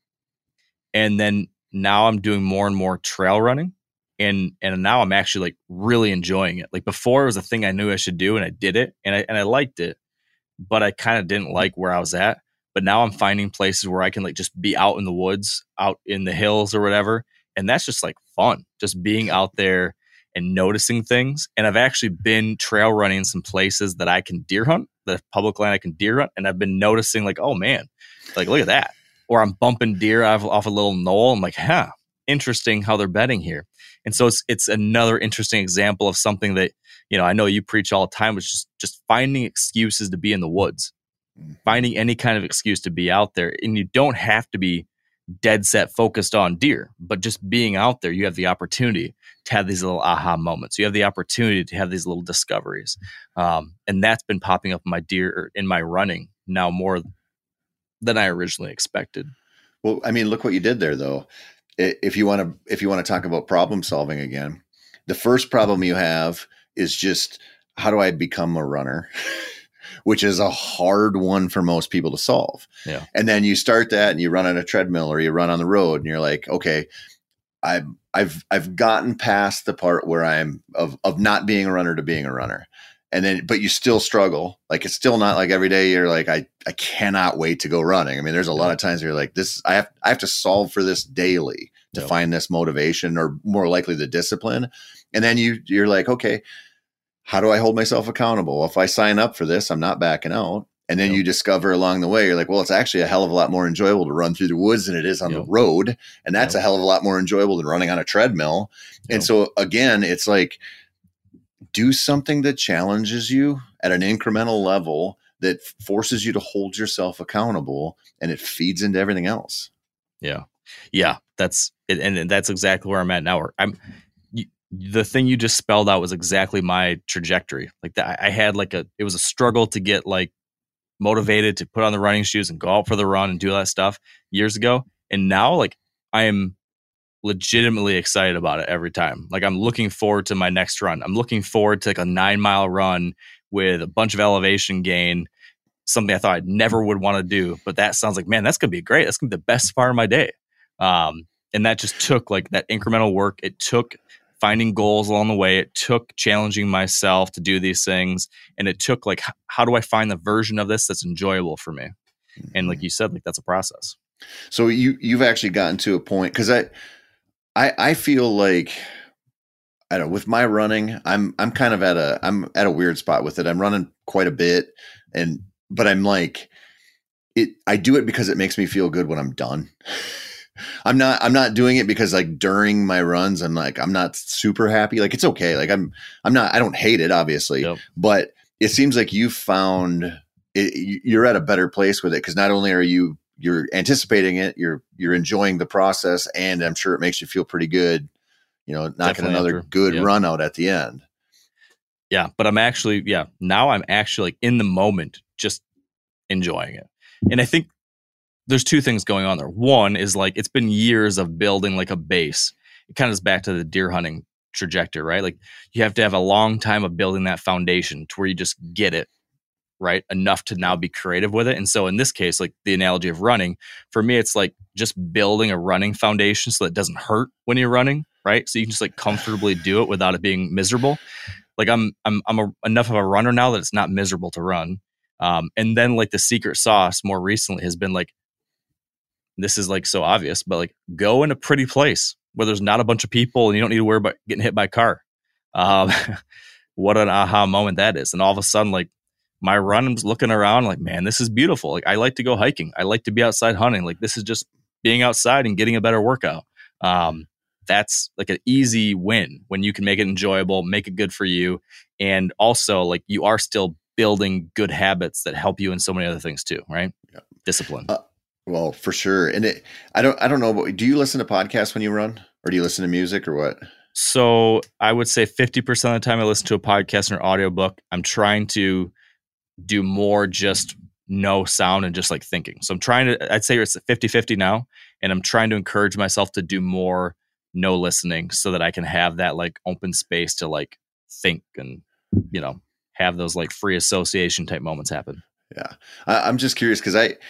And then now I'm doing more and more trail running. And and now I'm actually like really enjoying it. Like before it was a thing I knew I should do, and I did it, and I and I liked it, but I kind of didn't like where I was at. But now I'm finding places where I can like just be out in the woods, out in the hills or whatever. And that's just like fun, just being out there and noticing things. And I've actually been trail running in some places that I can deer hunt, the public land I can deer hunt. And I've been noticing like, oh man, like look at that. Or I'm bumping deer off, off a little knoll. I'm like, huh, interesting how they're bedding here. And so it's it's another interesting example of something that, you know, I know you preach all the time, which is just finding excuses to be in the woods, finding any kind of excuse to be out there. And you don't have to be dead set focused on deer, but just being out there, you have the opportunity to have these little aha moments. You have the opportunity to have these little discoveries. Um, and that's been popping up in my deer or in my running now more than I originally expected. Well, I mean, look what you did there, though. If you want to, if you want to talk about problem solving again, the first problem you have is just how do I become a runner, which is a hard one for most people to solve. Yeah. And then you start that and you run on a treadmill or you run on the road and you're like, okay, I've, I've, I've gotten past the part where I'm of, of not being a runner to being a runner. And then, but you still struggle. Like, it's still not like every day you're like, I, I cannot wait to go running. I mean, there's a lot of times where you're like, this, I have, I have to solve for this daily to Yep. find this motivation or more likely the discipline. And then you, you're like, okay, how do I hold myself accountable? If I sign up for this, I'm not backing out. And then Yep. you discover along the way, you're like, well, it's actually a hell of a lot more enjoyable to run through the woods than it is on Yep. the road. And that's Yep. a hell of a lot more enjoyable than running on a treadmill. And Yep. so again, it's like, do something that challenges you at an incremental level that forces you to hold yourself accountable, and it feeds into everything else. Yeah. Yeah. That's it, and that's exactly where I'm at now. I'm you, the thing you just spelled out was exactly my trajectory. Like that, I had like a it was a struggle to get like motivated to put on the running shoes and go out for the run and do all that stuff years ago. And now, like, I am legitimately excited about it every time. Like, I'm looking forward to my next run. I'm looking forward to like a nine mile run with a bunch of elevation gain, something I thought I never would want to do. But that sounds like, man, that's going to be great. That's going to be the best part of my day. Um, and that just took like that incremental work. It took finding goals along the way. It took challenging myself to do these things. And it took like, how do I find the version of this that's enjoyable for me? And like you said, like that's a process. So you, you've actually gotten to a point, cause I, I, I feel like, I don't know, with my running, I'm, I'm kind of at a, I'm at a weird spot with it. I'm running quite a bit and, but I'm like, it, I do it because it makes me feel good when I'm done. I'm not, I'm not doing it because like during my runs, I'm like, I'm not super happy. Like, it's okay. Like I'm, I'm not, I don't hate it obviously, yep. But it seems like you found it, you're at a better place with it. Cause not only are you, you're anticipating it, you're, you're enjoying the process, and I'm sure it makes you feel pretty good, you know, knocking Definitely another after. good yep. run out at the end. Yeah. But I'm actually, yeah, now I'm actually like in the moment, just enjoying it. And I think there's two things going on there. One is like, it's been years of building like a base. It kind of is back to the deer hunting trajectory, right? Like you have to have a long time of building that foundation to where you just get it, right? Enough to now be creative with it. And so in this case, like the analogy of running, for me, it's like just building a running foundation so that it doesn't hurt when you're running, right? So you can just like comfortably do it without it being miserable. Like I'm, I'm, I'm a, enough of a runner now that it's not miserable to run. Um, and then like the secret sauce more recently has been like, this is like so obvious, but like go in a pretty place where there's not a bunch of people and you don't need to worry about getting hit by a car. Um, what an aha moment that is. And all of a sudden, like my run, I'm looking around like, man, this is beautiful. Like I like to go hiking. I like to be outside hunting. Like this is just being outside and getting a better workout. Um, that's like an easy win when you can make it enjoyable, make it good for you. And also like you are still building good habits that help you in so many other things too, right? Yeah. Discipline. Uh, well, for sure. And it, I don't, I don't know, but do you listen to podcasts when you run, or do you listen to music, or what? So I would say fifty percent of the time I listen to a podcast or an audiobook. I'm trying to do more just no sound and just like thinking. So I'm trying to, I'd say it's fifty-fifty now. And I'm trying to encourage myself to do more no listening so that I can have that like open space to like think and, you know, have those like free association type moments happen. Yeah. I, I'm just curious because I,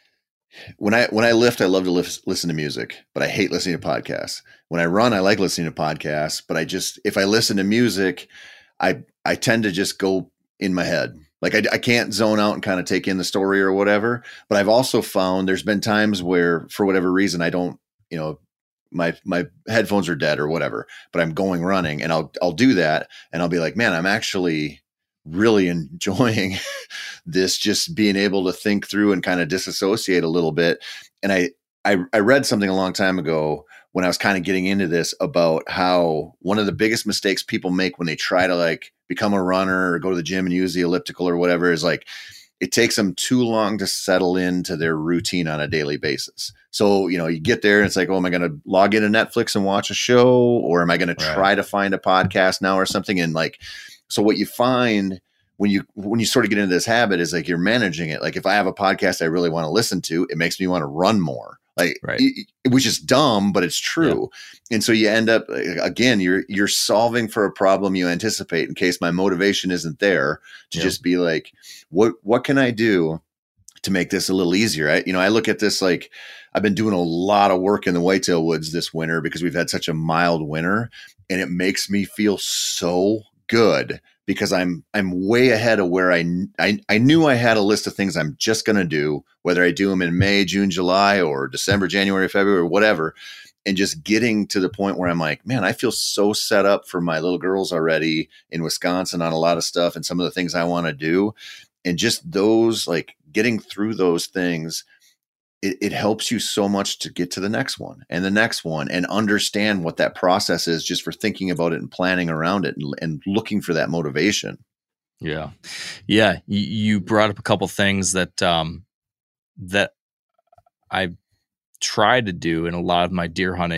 when I, when I lift, I love to lift, listen to music, but I hate listening to podcasts. When I run, I like listening to podcasts, but I just, if I listen to music, I, I tend to just go in my head. Like I, I can't zone out and kind of take in the story or whatever, but I've also found there's been times where for whatever reason, I don't, you know, my, my headphones are dead or whatever, but I'm going running and I'll, I'll do that. And I'll be like, man, I'm actually really enjoying this, just being able to think through and kind of disassociate a little bit. And I, I, I read something a long time ago when I was kind of getting into this about how one of the biggest mistakes people make when they try to like become a runner or go to the gym and use the elliptical or whatever is like, it takes them too long to settle into their routine on a daily basis. So, you know, you get there and it's like, oh, am I going to log into Netflix and watch a show, or am I going to right. try to find a podcast now or something? And like, so what you find when you, when you sort of get into this habit is like, you're managing it. Like if I have a podcast I really want to listen to, it makes me want to run more, like, right. it, which is dumb, but it's true. Yeah. And so you end up, again, you're, you're solving for a problem you anticipate in case my motivation isn't there to yeah. just be like, what, what can I do to make this a little easier? I, you know, I look at this, like I've been doing a lot of work in the whitetail woods this winter because we've had such a mild winter, and it makes me feel so good because I'm, I'm way ahead of where I, I, I knew I had a list of things I'm just going to do, whether I do them in May, June, July, or December, January, February, or whatever. And just getting to the point where I'm like, man, I feel so set up for my little girls already in Wisconsin on a lot of stuff and some of the things I want to do. And just those, like getting through those things, it, it helps you so much to get to the next one and the next one and understand what that process is just for thinking about it and planning around it and, and looking for that motivation. Yeah. Yeah. You, you brought up a couple things that, um, that I tried to do in a lot of my deer hunting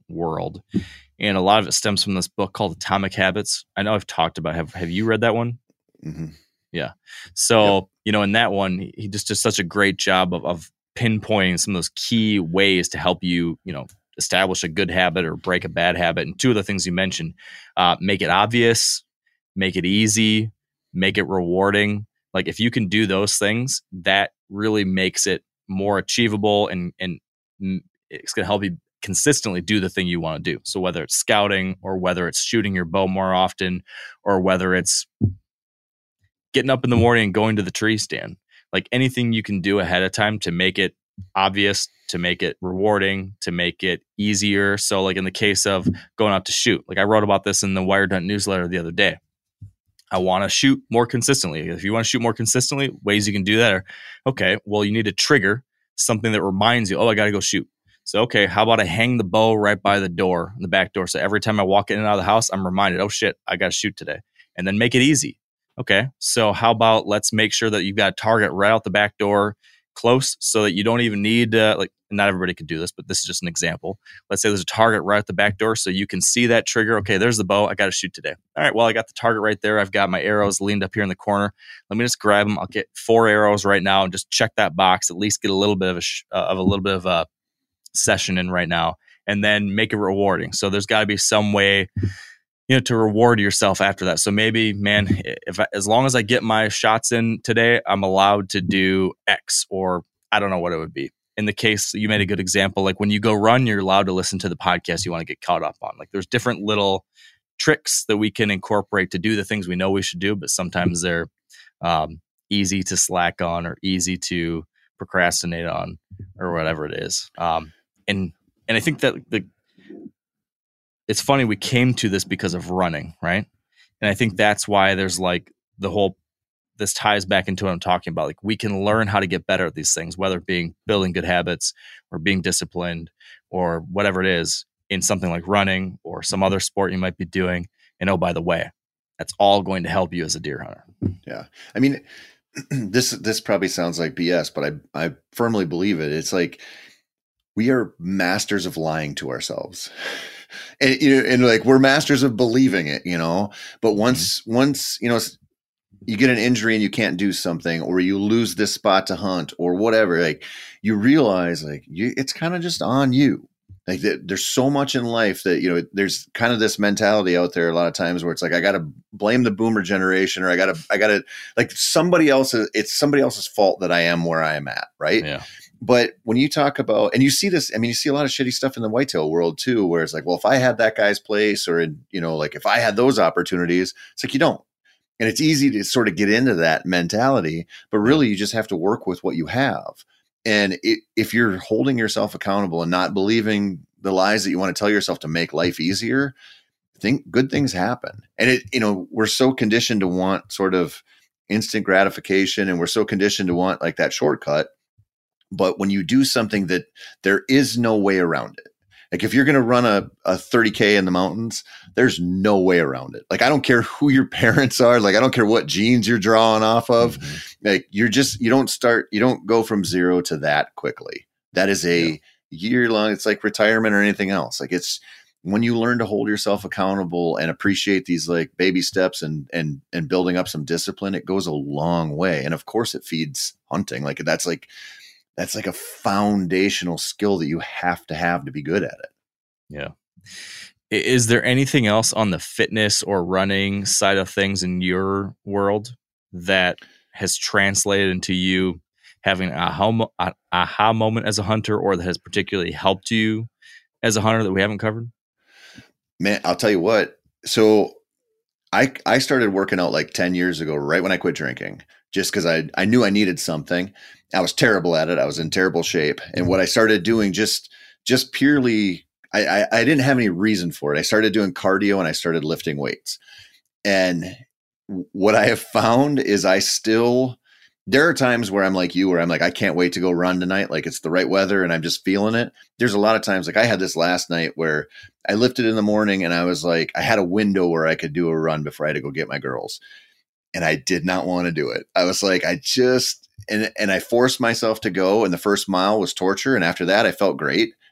world. And a lot of it stems from this book called Atomic Habits. I know I've talked about, have, have you read that one? Mm-hmm. Yeah. So, Yep. you know, in that one, he just does such a great job of, of pinpointing some of those key ways to help you, you know, establish a good habit or break a bad habit. And two of the things you mentioned, uh, make it obvious, make it easy, make it rewarding. Like if you can do those things, that really makes it more achievable, and, and it's going to help you consistently do the thing you want to do. So whether it's scouting, or whether it's shooting your bow more often, or whether it's getting up in the morning and going to the tree stand, like anything you can do ahead of time to make it obvious, to make it rewarding, to make it easier. So like in the case of going out to shoot, like I wrote about this in the Wired Hunt newsletter the other day. I want to shoot more consistently. If you want to shoot more consistently, ways you can do that are, okay, well, you need to trigger something that reminds you, oh, I got to go shoot. So, okay, how about I hang the bow right by the door, the back door. So every time I walk in and out of the house, I'm reminded, oh shit, I got to shoot today. And then make it easy. Okay, so how about let's make sure that you've got a target right out the back door, close, so that you don't even need, uh, like, not everybody could do this, but this is just an example. Let's say there's a target right at the back door, so you can see that trigger. Okay, there's the bow. I got to shoot today. All right, well, I got the target right there. I've got my arrows leaned up here in the corner. Let me just grab them. I'll get four arrows right now and just check that box, at least get a little bit of a, sh- uh, of a little bit of a session in right now, and then make it rewarding. So there's got to be some way, you know, to reward yourself after that. So maybe, man, if I, as long as I get my shots in today, I'm allowed to do X, or I don't know what it would be. In the case, you made a good example, like when you go run, you're allowed to listen to the podcast you want to get caught up on. Like there's different little tricks that we can incorporate to do the things we know we should do, but sometimes they're um, easy to slack on, or easy to procrastinate on, or whatever it is. Um, and and I think that the it's funny, we came to this because of running, right? And I think that's why there's like the whole, this ties back into what I'm talking about. Like we can learn how to get better at these things, whether it being building good habits or being disciplined or whatever it is, in something like running or some other sport you might be doing. And oh, by the way, that's all going to help you as a deer hunter. Yeah. I mean, this, this probably sounds like B S, but I, I firmly believe it. It's like, we are masters of lying to ourselves. And, you know, and like we're masters of believing it, you know, but once, mm-hmm. once, you know, you get an injury and you can't do something, or you lose this spot to hunt or whatever, like you realize like you, it's kind of just on you. Like that, there's so much in life that, you know, there's kind of this mentality out there a lot of times where it's like, I got to blame the boomer generation, or I got to, I got to like somebody else's, it's somebody else's fault that I am where I am at. Right. Yeah. But when you talk about, and you see this, I mean, you see a lot of shitty stuff in the whitetail world too, where it's like, well, if I had that guy's place, or, you know, like if I had those opportunities, it's like, you don't. And it's easy to sort of get into that mentality, but really you just have to work with what you have. And it, if you're holding yourself accountable and not believing the lies that you want to tell yourself to make life easier, think good things happen. And it, you know, we're so conditioned to want sort of instant gratification, and we're so conditioned to want like that shortcut. But when you do something that there is no way around it, like if you're going to run a, a thirty K in the mountains, there's no way around it. Like, I don't care who your parents are. Like, I don't care what genes you're drawing off of. Mm-hmm. Like, you're just, you don't start, you don't go from zero to that quickly. That is a yeah. year long. It's like retirement or anything else. Like, it's when you learn to hold yourself accountable and appreciate these like baby steps and, and, and building up some discipline, it goes a long way. And of course it feeds hunting. Like that's like, That's like a foundational skill that you have to have to be good at it. Yeah. Is there anything else on the fitness or running side of things in your world that has translated into you having an aha, aha moment as a hunter, or that has particularly helped you as a hunter that we haven't covered? Man, I'll tell you what. So I I started working out like ten years ago, right when I quit drinking, just because I, I knew I needed something. I was terrible at it. I was in terrible shape. And what I started doing just, just purely, I, I, I didn't have any reason for it. I started doing cardio and I started lifting weights. And what I have found is I still, there are times where I'm like you, where I'm like, I can't wait to go run tonight. Like it's the right weather and I'm just feeling it. There's a lot of times, like I had this last night where I lifted in the morning and I was like, I had a window where I could do a run before I had to go get my girls. And I did not want to do it. I was like, I just, and, and I forced myself to go. And the first mile was torture. And after that, I felt great.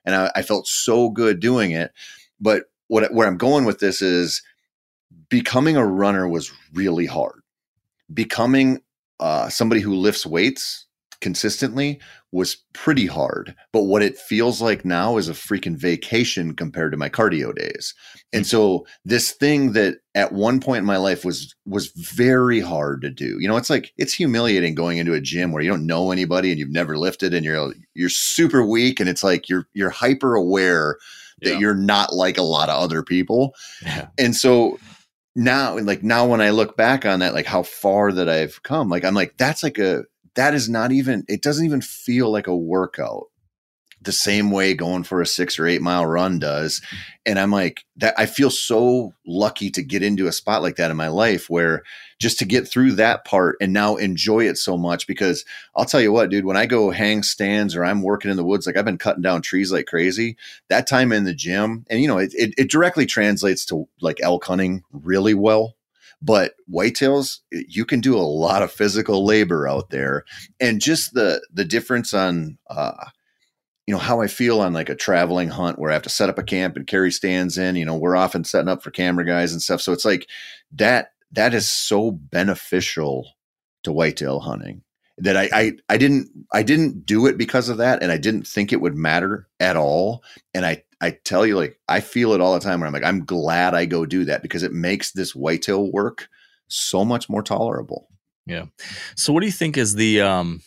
And I, I felt so good doing it. But what, where I'm going with this is becoming a runner was really hard. Becoming uh, somebody who lifts weights consistently was pretty hard. But what it feels like now is a freaking vacation compared to my cardio days. And so this thing that at one point in my life was was very hard to do. You know, it's like it's humiliating going into a gym where you don't know anybody and you've never lifted and you're you're super weak, and it's like you're you're hyper aware that yeah. you're not like a lot of other people. Yeah. And so now, like now when I look back on that, like how far that I've come, like I'm like, that's like a that is not even, it doesn't even feel like a workout the same way going for a six or eight mile run does. And I'm like, that I feel so lucky to get into a spot like that in my life where just to get through that part and now enjoy it so much. Because I'll tell you what, dude, when I go hang stands or I'm working in the woods, like I've been cutting down trees like crazy, that time in the gym, and you know, it, it, it directly translates to like elk hunting really well. But whitetails, you can do a lot of physical labor out there, and just the the difference on, uh, you know, how I feel on like a traveling hunt where I have to set up a camp and carry stands in. You know, we're often setting up for camera guys and stuff, so it's like that that is so beneficial to whitetail hunting that I I I didn't I didn't do it because of that, and I didn't think it would matter at all, and I. I tell you, like, I feel it all the time where I'm like, I'm glad I go do that because it makes this whitetail work so much more tolerable. Yeah. So what do you think is the, um,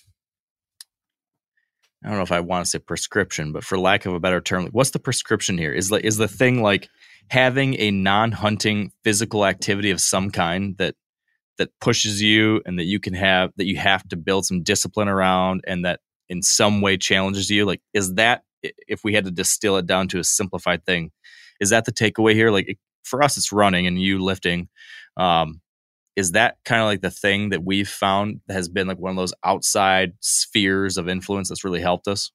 I don't know if I want to say prescription, but for lack of a better term, what's the prescription here? Is like, is the thing like having a non-hunting physical activity of some kind that, that pushes you and that you can have, that you have to build some discipline around and that in some way challenges you? Like, is that, if we had to distill it down to a simplified thing, is that the takeaway here? Like for us, it's running and you lifting. Um, is that kind of like the thing that we've found that has been like one of those outside spheres of influence that's really helped us?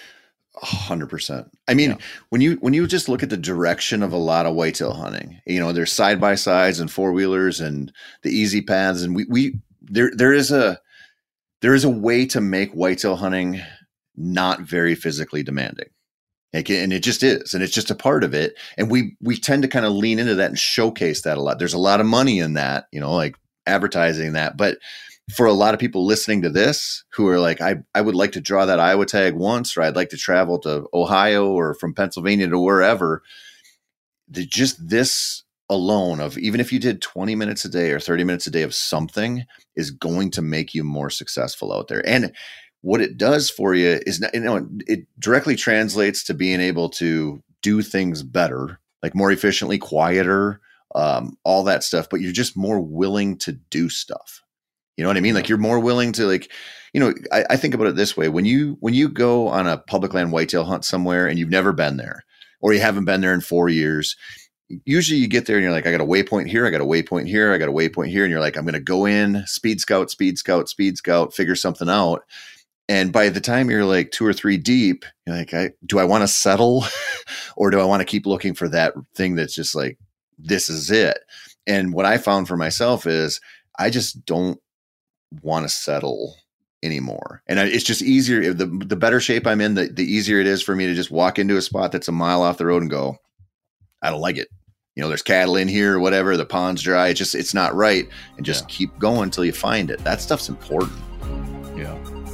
A hundred percent. I mean, yeah. when you, when you just look at the direction of a lot of whitetail hunting, you know, there's side by sides and four wheelers and the easy paths. And we, we, there, there is a, there is a way to make whitetail hunting not very physically demanding. And it just is. And it's just a part of it. And we, we tend to kind of lean into that and showcase that a lot. There's a lot of money in that, you know, like advertising that. But for a lot of people listening to this who are like, I, I would like to draw that Iowa tag once, or I'd like to travel to Ohio or from Pennsylvania to wherever, the, just this alone of, even if you did twenty minutes a day or thirty minutes a day of something, is going to make you more successful out there. And what it does for you is, you know, it directly translates to being able to do things better, like more efficiently, quieter, um, all that stuff. But you're just more willing to do stuff. You know what I mean? Like you're more willing to, like, you know, I, I think about it this way. When you, when you go on a public land whitetail hunt somewhere and you've never been there, or you haven't been there in four years, usually you get there and you're like, I got a waypoint here. I got a waypoint here. I got a waypoint here. And you're like, I'm going to go in, speed scout, speed scout, speed scout, figure something out. And by the time you're like two or three deep, you're like, I, do I want to settle or do I want to keep looking for that thing that's just like, this is it? And what I found for myself is I just don't want to settle anymore. And I, it's just easier. The, the better shape I'm in, the, the easier it is for me to just walk into a spot that's a mile off the road and go, I don't like it. You know, there's cattle in here or whatever. The pond's dry. It's just, it's not right. And just yeah. keep going until you find it. That stuff's important. Yeah.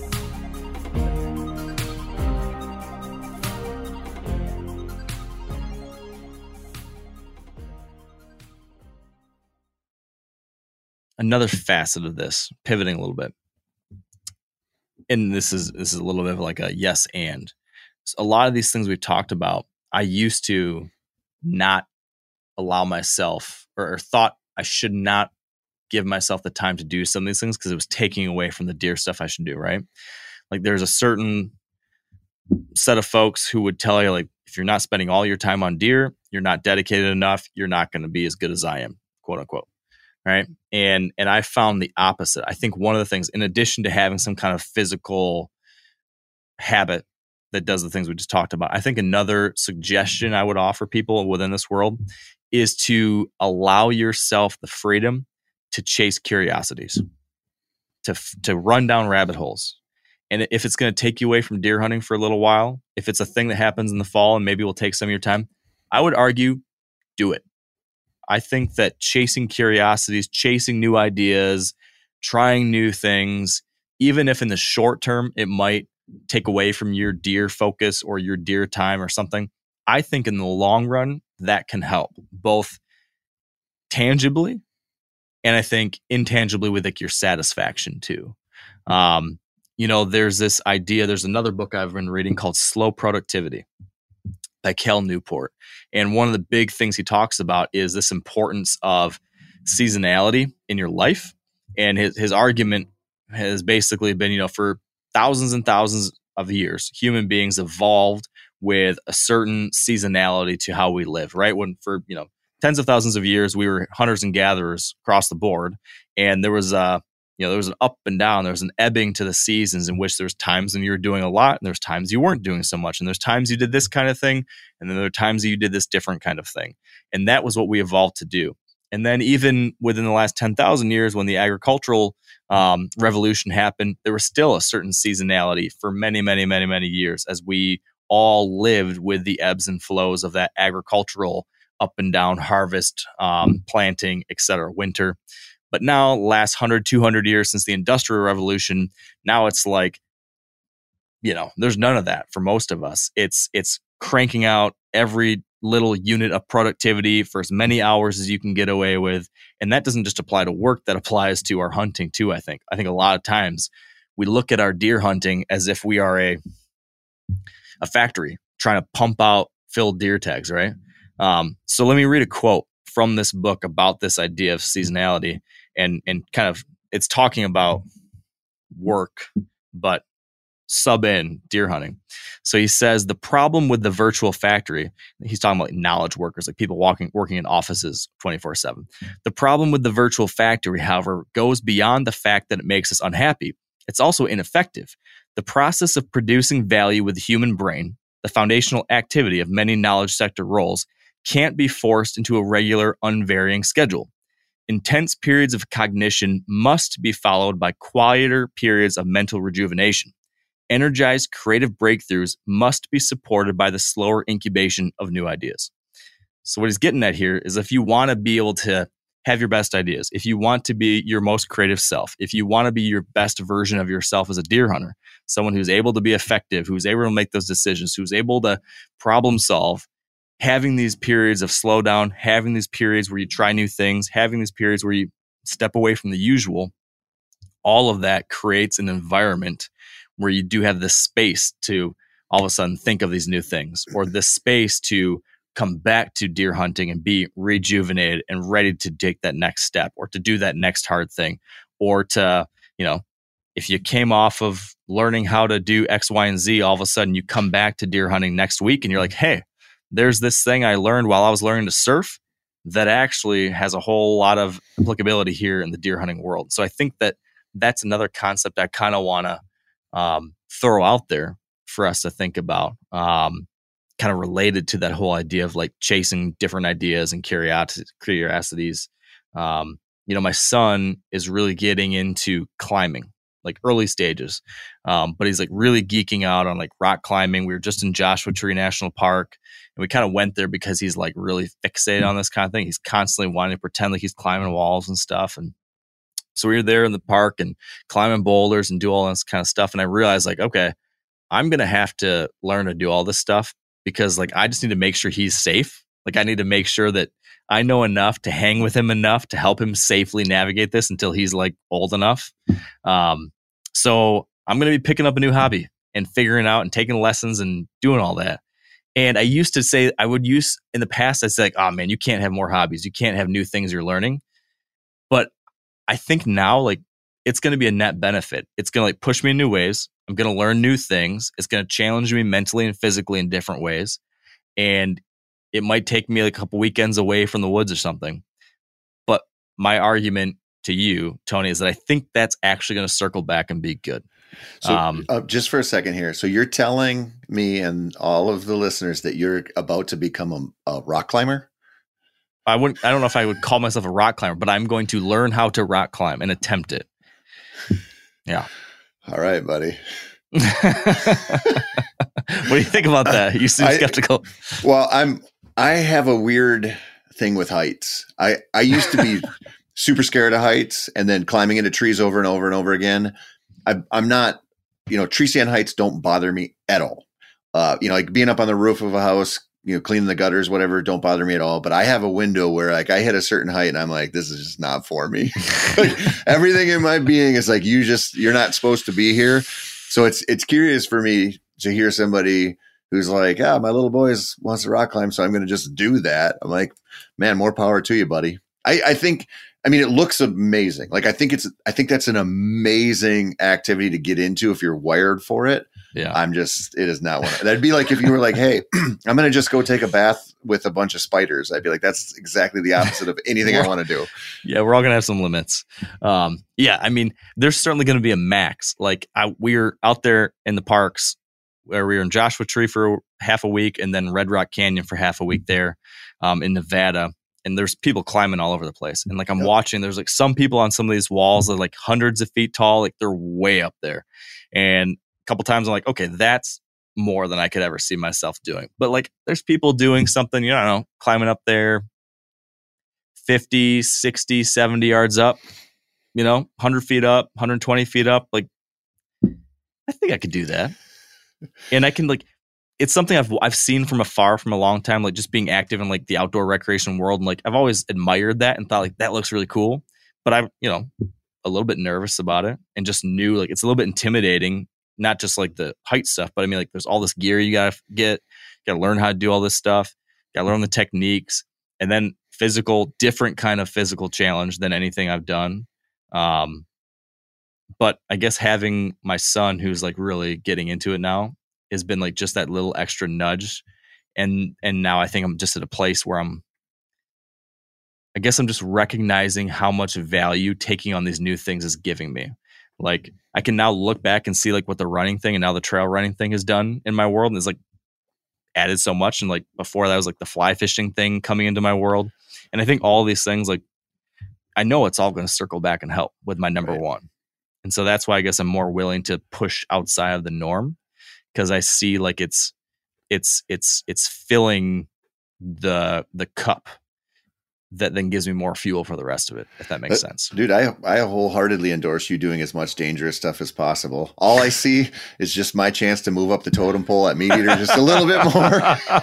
Another facet of this, pivoting a little bit, and this is this is a little bit of like a yes and. So a lot of these things we've talked about, I used to not allow myself or, or thought I should not give myself the time to do some of these things because it was taking away from the deer stuff I should do, right? Like there's a certain set of folks who would tell you, like, if you're not spending all your time on deer, you're not dedicated enough, you're not going to be as good as I am, quote unquote. Right. And, and I found the opposite. I think one of the things, in addition to having some kind of physical habit that does the things we just talked about, I think another suggestion I would offer people within this world is to allow yourself the freedom to chase curiosities, to, to run down rabbit holes. And if it's going to take you away from deer hunting for a little while, if it's a thing that happens in the fall and maybe will take some of your time, I would argue do it. I think that chasing curiosities, chasing new ideas, trying new things, even if in the short term it might take away from your deer focus or your deer time or something, I think in the long run that can help both tangibly and I think intangibly with like your satisfaction too. Um, you know, there's this idea, there's another book I've been reading called Slow Productivity by Cal Newport. And one of the big things he talks about is this importance of seasonality in your life. And his, his argument has basically been, you know, for thousands and thousands of years, human beings evolved with a certain seasonality to how we live, right? When for, you know, tens of thousands of years, we were hunters and gatherers across the board. And there was a, you know, there was an up and down, there was an ebbing to the seasons in which there's times when you were doing a lot and there's times you weren't doing so much. And there's times you did this kind of thing. And then there are times that you did this different kind of thing. And that was what we evolved to do. And then even within the last ten thousand years, when the agricultural um, revolution happened, there was still a certain seasonality for many, many, many, many years as we all lived with the ebbs and flows of that agricultural up and down harvest, um, planting, et cetera, winter. But now, last one hundred, two hundred years since the Industrial Revolution, now it's like, you know, there's none of that for most of us. It's it's cranking out every little unit of productivity for as many hours as you can get away with. And that doesn't just apply to work, that applies to our hunting too, I think. I think a lot of times we look at our deer hunting as if we are a, a factory trying to pump out filled deer tags, right? Um, so let me read a quote from this book about this idea of seasonality and, and kind of, it's talking about work, but sub in deer hunting. So he says, the problem with the virtual factory, he's talking about like knowledge workers, like people walking, working in offices twenty-four seven. The problem with the virtual factory, however, goes beyond the fact that it makes us unhappy. It's also ineffective. The process of producing value with the human brain, the foundational activity of many knowledge sector roles, can't be forced into a regular, unvarying schedule. Intense periods of cognition must be followed by quieter periods of mental rejuvenation. Energized creative breakthroughs must be supported by the slower incubation of new ideas. So what he's getting at here is if you want to be able to have your best ideas, if you want to be your most creative self, if you want to be your best version of yourself as a deer hunter, someone who's able to be effective, who's able to make those decisions, who's able to problem solve, having these periods of slowdown, having these periods where you try new things, having these periods where you step away from the usual, all of that creates an environment where you do have this space to all of a sudden think of these new things, or this space to come back to deer hunting and be rejuvenated and ready to take that next step, or to do that next hard thing, or to, you know, if you came off of learning how to do X, Y, and Z, all of a sudden you come back to deer hunting next week and you're like, hey, there's this thing I learned while I was learning to surf that actually has a whole lot of applicability here in the deer hunting world. So I think that that's another concept I kind of want to um, throw out there for us to think about, um, kind of related to that whole idea of like chasing different ideas and curiosities. curiosities. Um, you know, my son is really getting into climbing, like early stages, um, but he's like really geeking out on like rock climbing. We were just in Joshua Tree National Park, and we kind of went there because he's like really fixated on this kind of thing. He's constantly wanting to pretend like he's climbing walls and stuff. And so we were there in the park and climbing boulders and do all this kind of stuff. And I realized like, okay, I'm going to have to learn to do all this stuff because like, I just need to make sure he's safe. Like I need to make sure that I know enough to hang with him enough to help him safely navigate this until he's like old enough. Um, so I'm going to be picking up a new hobby and figuring out and taking lessons and doing all that. And I used to say, I would use in the past, I'd say like, oh man, you can't have more hobbies. You can't have new things you're learning. But I think now like it's going to be a net benefit. It's going to like push me in new ways. I'm going to learn new things. It's going to challenge me mentally and physically in different ways. And it might take me like a couple weekends away from the woods or something. But my argument to you, Tony, is that I think that's actually going to circle back and be good. So um, uh, just for a second here. So you're telling me and all of the listeners that you're about to become a, a rock climber? I wouldn't, I don't know if I would call myself a rock climber, but I'm going to learn how to rock climb and attempt it. Yeah. All right, buddy. What do you think about that? You seem I, skeptical. Well, I'm, I have a weird thing with heights. I, I used to be super scared of heights and then climbing into trees over and over and over again. I, I'm not, you know, tree stand heights don't bother me at all. Uh, you know, like being up on the roof of a house, you know, cleaning the gutters, whatever, don't bother me at all. But I have a window where like I hit a certain height and I'm like, this is just not for me. Like, everything in my being is like, you just, you're not supposed to be here. So it's, it's curious for me to hear somebody who's like, ah, my little boy wants to rock climb, so I'm going to just do that. I'm like, man, more power to you, buddy. I, I think, I mean, it looks amazing. Like, I think it's, I think that's an amazing activity to get into if you're wired for it. Yeah. I'm just, it is not one. That'd be like if you were like, hey, I'm going to just go take a bath with a bunch of spiders. I'd be like, that's exactly the opposite of anything I want to do. Yeah, we're all going to have some limits. Um, yeah, I mean, there's certainly going to be a max. Like, I, we were out there in the parks where we were in Joshua Tree for half a week and then Red Rock Canyon for half a week there um, in Nevada. And there's people climbing all over the place. And like, I'm yep. watching, there's like some people on some of these walls that are like hundreds of feet tall. Like, they're way up there. And couple times I'm like, okay, that's more than I could ever see myself doing. But like, there's people doing something, you know, climbing up there fifty, sixty, seventy yards up, you know, one hundred feet up, one hundred twenty feet up. Like, I think I could do that. And I can like, it's something I've, I've seen from afar from a long time, like just being active in like the outdoor recreation world. And like, I've always admired that and thought like, that looks really cool. But I'm, you know, a little bit nervous about it and just knew like, it's a little bit intimidating. Not just like the height stuff, but I mean, like there's all this gear you got to get, got to learn how to do all this stuff, got to learn the techniques, and then physical, different kind of physical challenge than anything I've done. Um, but I guess having my son who's like really getting into it now has been like just that little extra nudge. And, and now I think I'm just at a place where I'm, I guess I'm just recognizing how much value taking on these new things is giving me. Like, I can now look back and see like what the running thing and now the trail running thing has done in my world, and it's like added so much. And like before that was like the fly fishing thing coming into my world. And I think all these things, like, I know it's all going to circle back and help with my number right. one. And so that's why I guess I'm more willing to push outside of the norm, because I see like it's, it's, it's, it's filling the, the cup that then gives me more fuel for the rest of it, if that makes but, sense. Dude, I I wholeheartedly endorse you doing as much dangerous stuff as possible. All I see is just my chance to move up the totem pole at Meat Eater just a little bit more.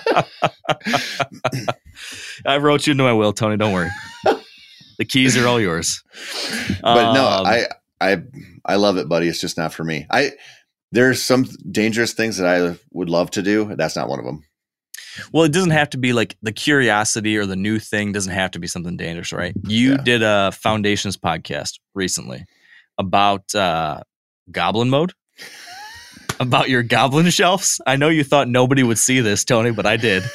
I wrote you into my will, Tony. Don't worry. The keys are all yours. But um, no, I I I love it, buddy. It's just not for me. I there's some dangerous things that I would love to do. That's not one of them. Well, it doesn't have to be like the curiosity or the new thing doesn't have to be something dangerous, right? You yeah. did a Foundations podcast recently about uh, goblin mode, about your goblin shelves. I know you thought nobody would see this, Tony, but I did.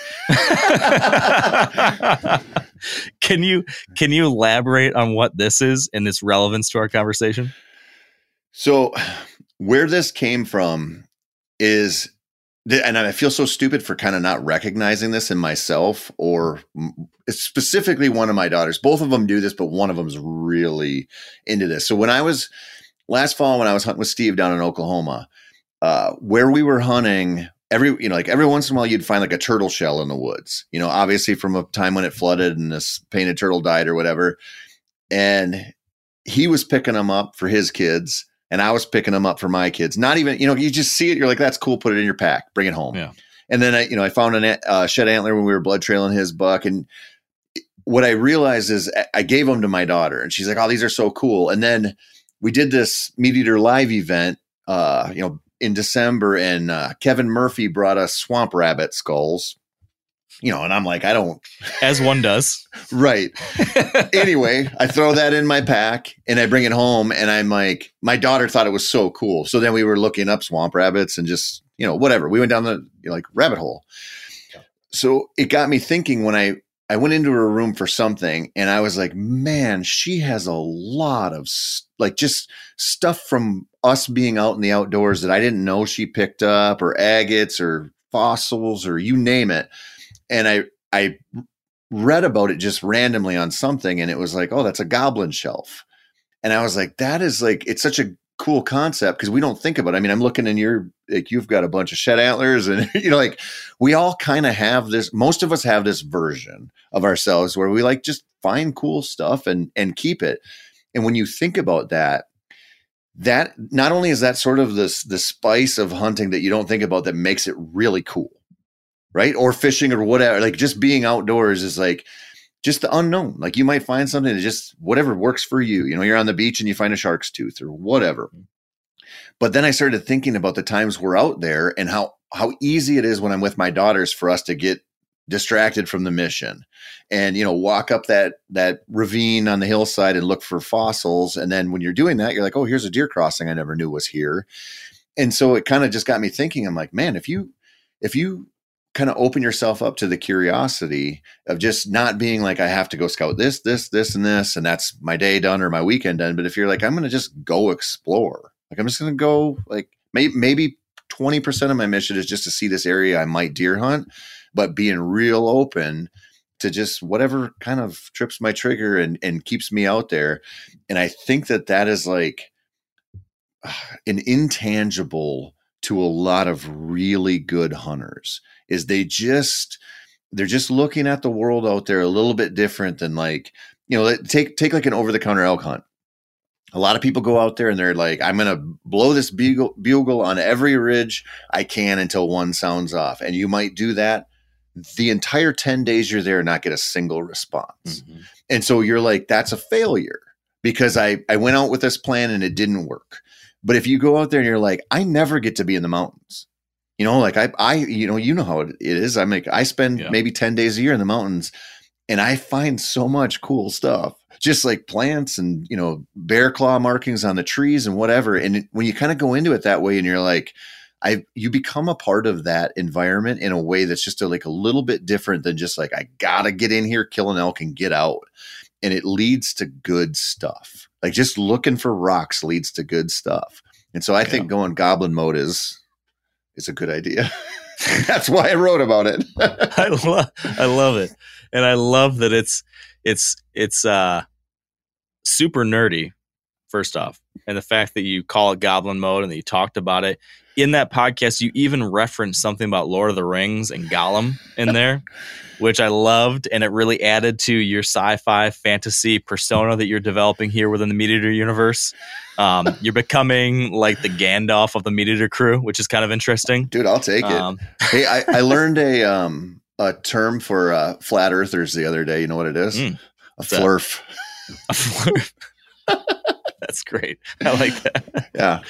Can you can you elaborate on what this is and its relevance to our conversation? So where this came from is, and I feel so stupid for kind of not recognizing this in myself, or specifically one of my daughters. Both of them do this, but one of them is really into this. So when I was last fall, when I was hunting with Steve down in Oklahoma, uh, where we were hunting, every, you know, like every once in a while you'd find like a turtle shell in the woods, you know, obviously from a time when it flooded and this painted turtle died or whatever. And he was picking them up for his kids, and I was picking them up for my kids. Not even, you know, you just see it. You're like, that's cool. Put it in your pack. Bring it home. Yeah. And then I, you know, I found a uh, shed antler when we were blood trailing his buck. And what I realized is I gave them to my daughter, and she's like, oh, these are so cool. And then we did this Meat Eater live event, uh, you know, in December, and uh, Kevin Murphy brought us swamp rabbit skulls. You know, and I'm like, I don't. As one does. Right. Anyway, I throw that in my pack and I bring it home, and I'm like, my daughter thought it was so cool. So then we were looking up swamp rabbits and just, you know, whatever. We went down the you know, like rabbit hole. Yeah. So it got me thinking when I, I went into her room for something, and I was like, man, she has a lot of like just stuff from us being out in the outdoors that I didn't know she picked up, or agates or fossils or you name it. And I, I read about it just randomly on something, and it was like, oh, that's a goblin shelf. And I was like, that is like, it's such a cool concept because we don't think about it. I mean, I'm looking in your, like, you've got a bunch of shed antlers and, you know, like we all kind of have this, most of us have this version of ourselves where we like just find cool stuff and, and keep it. And when you think about that, that not only is that sort of this, the spice of hunting that you don't think about that makes it really cool, right? Or fishing or whatever, like just being outdoors is like, just the unknown. Like you might find something that just whatever works for you. You know, you're on the beach and you find a shark's tooth or whatever. But then I started thinking about the times we're out there and how, how easy it is when I'm with my daughters for us to get distracted from the mission and, you know, walk up that, that ravine on the hillside and look for fossils. And then when you're doing that, you're like, oh, here's a deer crossing I never knew was here. And so it kind of just got me thinking, I'm like, man, if you, if you, kind of open yourself up to the curiosity of just not being like, I have to go scout this, this, this, and this, and that's my day done or my weekend done. But if you're like, I'm going to just go explore, like, I'm just going to go like maybe, maybe twenty percent of my mission is just to see this area I might deer hunt, but being real open to just whatever kind of trips my trigger and, and keeps me out there. And I think that that is like an intangible to a lot of really good hunters. Is they just, they're just looking at the world out there a little bit different than like, you know, take, take like an over the counter elk hunt. A lot of people go out there and they're like, I'm going to blow this bugle, bugle on every ridge I can until one sounds off. And you might do that the entire ten days you're there and not get a single response. Mm-hmm. And so you're like, that's a failure because I, I went out with this plan and it didn't work. But if you go out there and you're like, I never get to be in the mountains. You know, like I, I, you know, you know how it is. I'm like, I spend yeah. maybe ten days a year in the mountains and I find so much cool stuff, just like plants and, you know, bear claw markings on the trees and whatever. And it, when you kind of go into it that way and you're like, I, you become a part of that environment in a way that's just a, like a little bit different than just like, I gotta get in here, kill an elk and get out. And it leads to good stuff. Like just looking for rocks leads to good stuff. And so I yeah. think going goblin mode is, It's a good idea. That's why I wrote about it. I love, I love it, and I love that it's, it's, it's uh, super nerdy. First off, and the fact that you call it goblin mode and that you talked about it in that podcast, you even referenced something about Lord of the Rings and Gollum in there, which I loved, and it really added to your sci-fi fantasy persona that you're developing here within the Meat Eater universe. Um, you're becoming like the Gandalf of the Meat Eater crew, which is kind of interesting. Dude, I'll take it. Um, hey, I, I learned a um, a term for uh, flat earthers the other day. You know what it is? Mm, a flurf. A flurf. That's great. I like that. Yeah.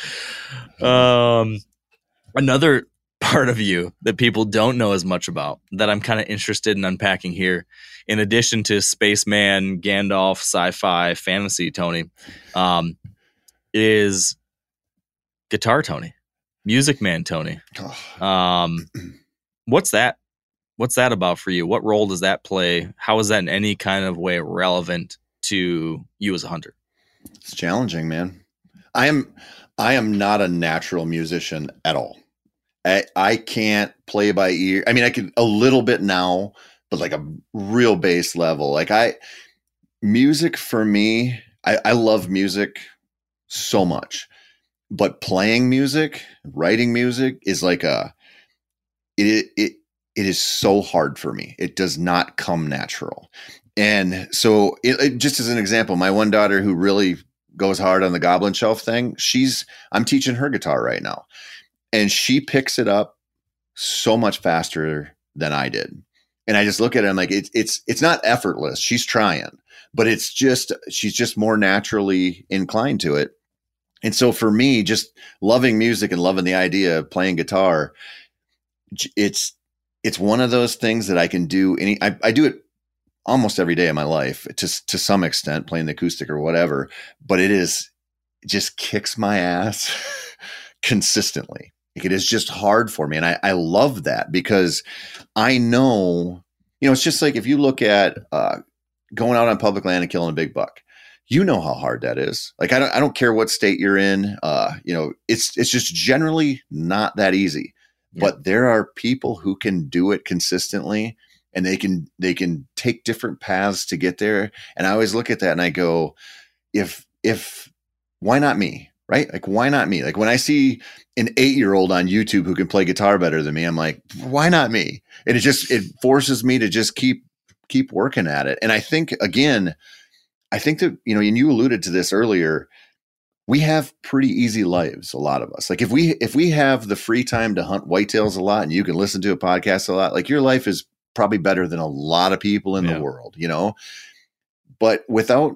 Um, another part of you that people don't know as much about that I'm kind of interested in unpacking here, in addition to spaceman, Gandalf, sci-fi, fantasy Tony, um, is guitar Tony, music man Tony. Um, what's that? What's that about for you? What role does that play? How is that in any kind of way relevant to you as a hunter? It's challenging, man. I am, I am not a natural musician at all. I, I can't play by ear. I mean, I can a little bit now, but like a real base level. Like I, music for me, I, I love music so much, but playing music, writing music is like a, it, it, it is so hard for me. It does not come natural. And so it, it, just as an example, my one daughter who really goes hard on the Goblin Shelf thing, she's, I'm teaching her guitar right now. And she picks it up so much faster than I did. And I just look at it, I'm like, it's, it's, it's not effortless. She's trying, but it's just, she's just more naturally inclined to it. And so for me, just loving music and loving the idea of playing guitar, it's, it's one of those things that I can do any, I, I do it almost every day of my life to, to some extent, playing the acoustic or whatever, but it is, it just kicks my ass consistently. It is just hard for me. And I, I love that because I know, you know, it's just like if you look at uh, going out on public land and killing a big buck, you know how hard that is. Like, I don't, I don't care what state you're in. Uh, you know, it's, it's just generally not that easy, yeah. But there are people who can do it consistently and they can, they can take different paths to get there. And I always look at that and I go, if, if, why not me? right? Like, why not me? Like when I see an eight-year-old on YouTube who can play guitar better than me, I'm like, why not me? And it just, it forces me to just keep, keep working at it. And I think, again, I think that, you know, and you alluded to this earlier, we have pretty easy lives, a lot of us. Like if we, if we have the free time to hunt whitetails a lot and you can listen to a podcast a lot, like your life is probably better than a lot of people in yeah. the world, you know, but without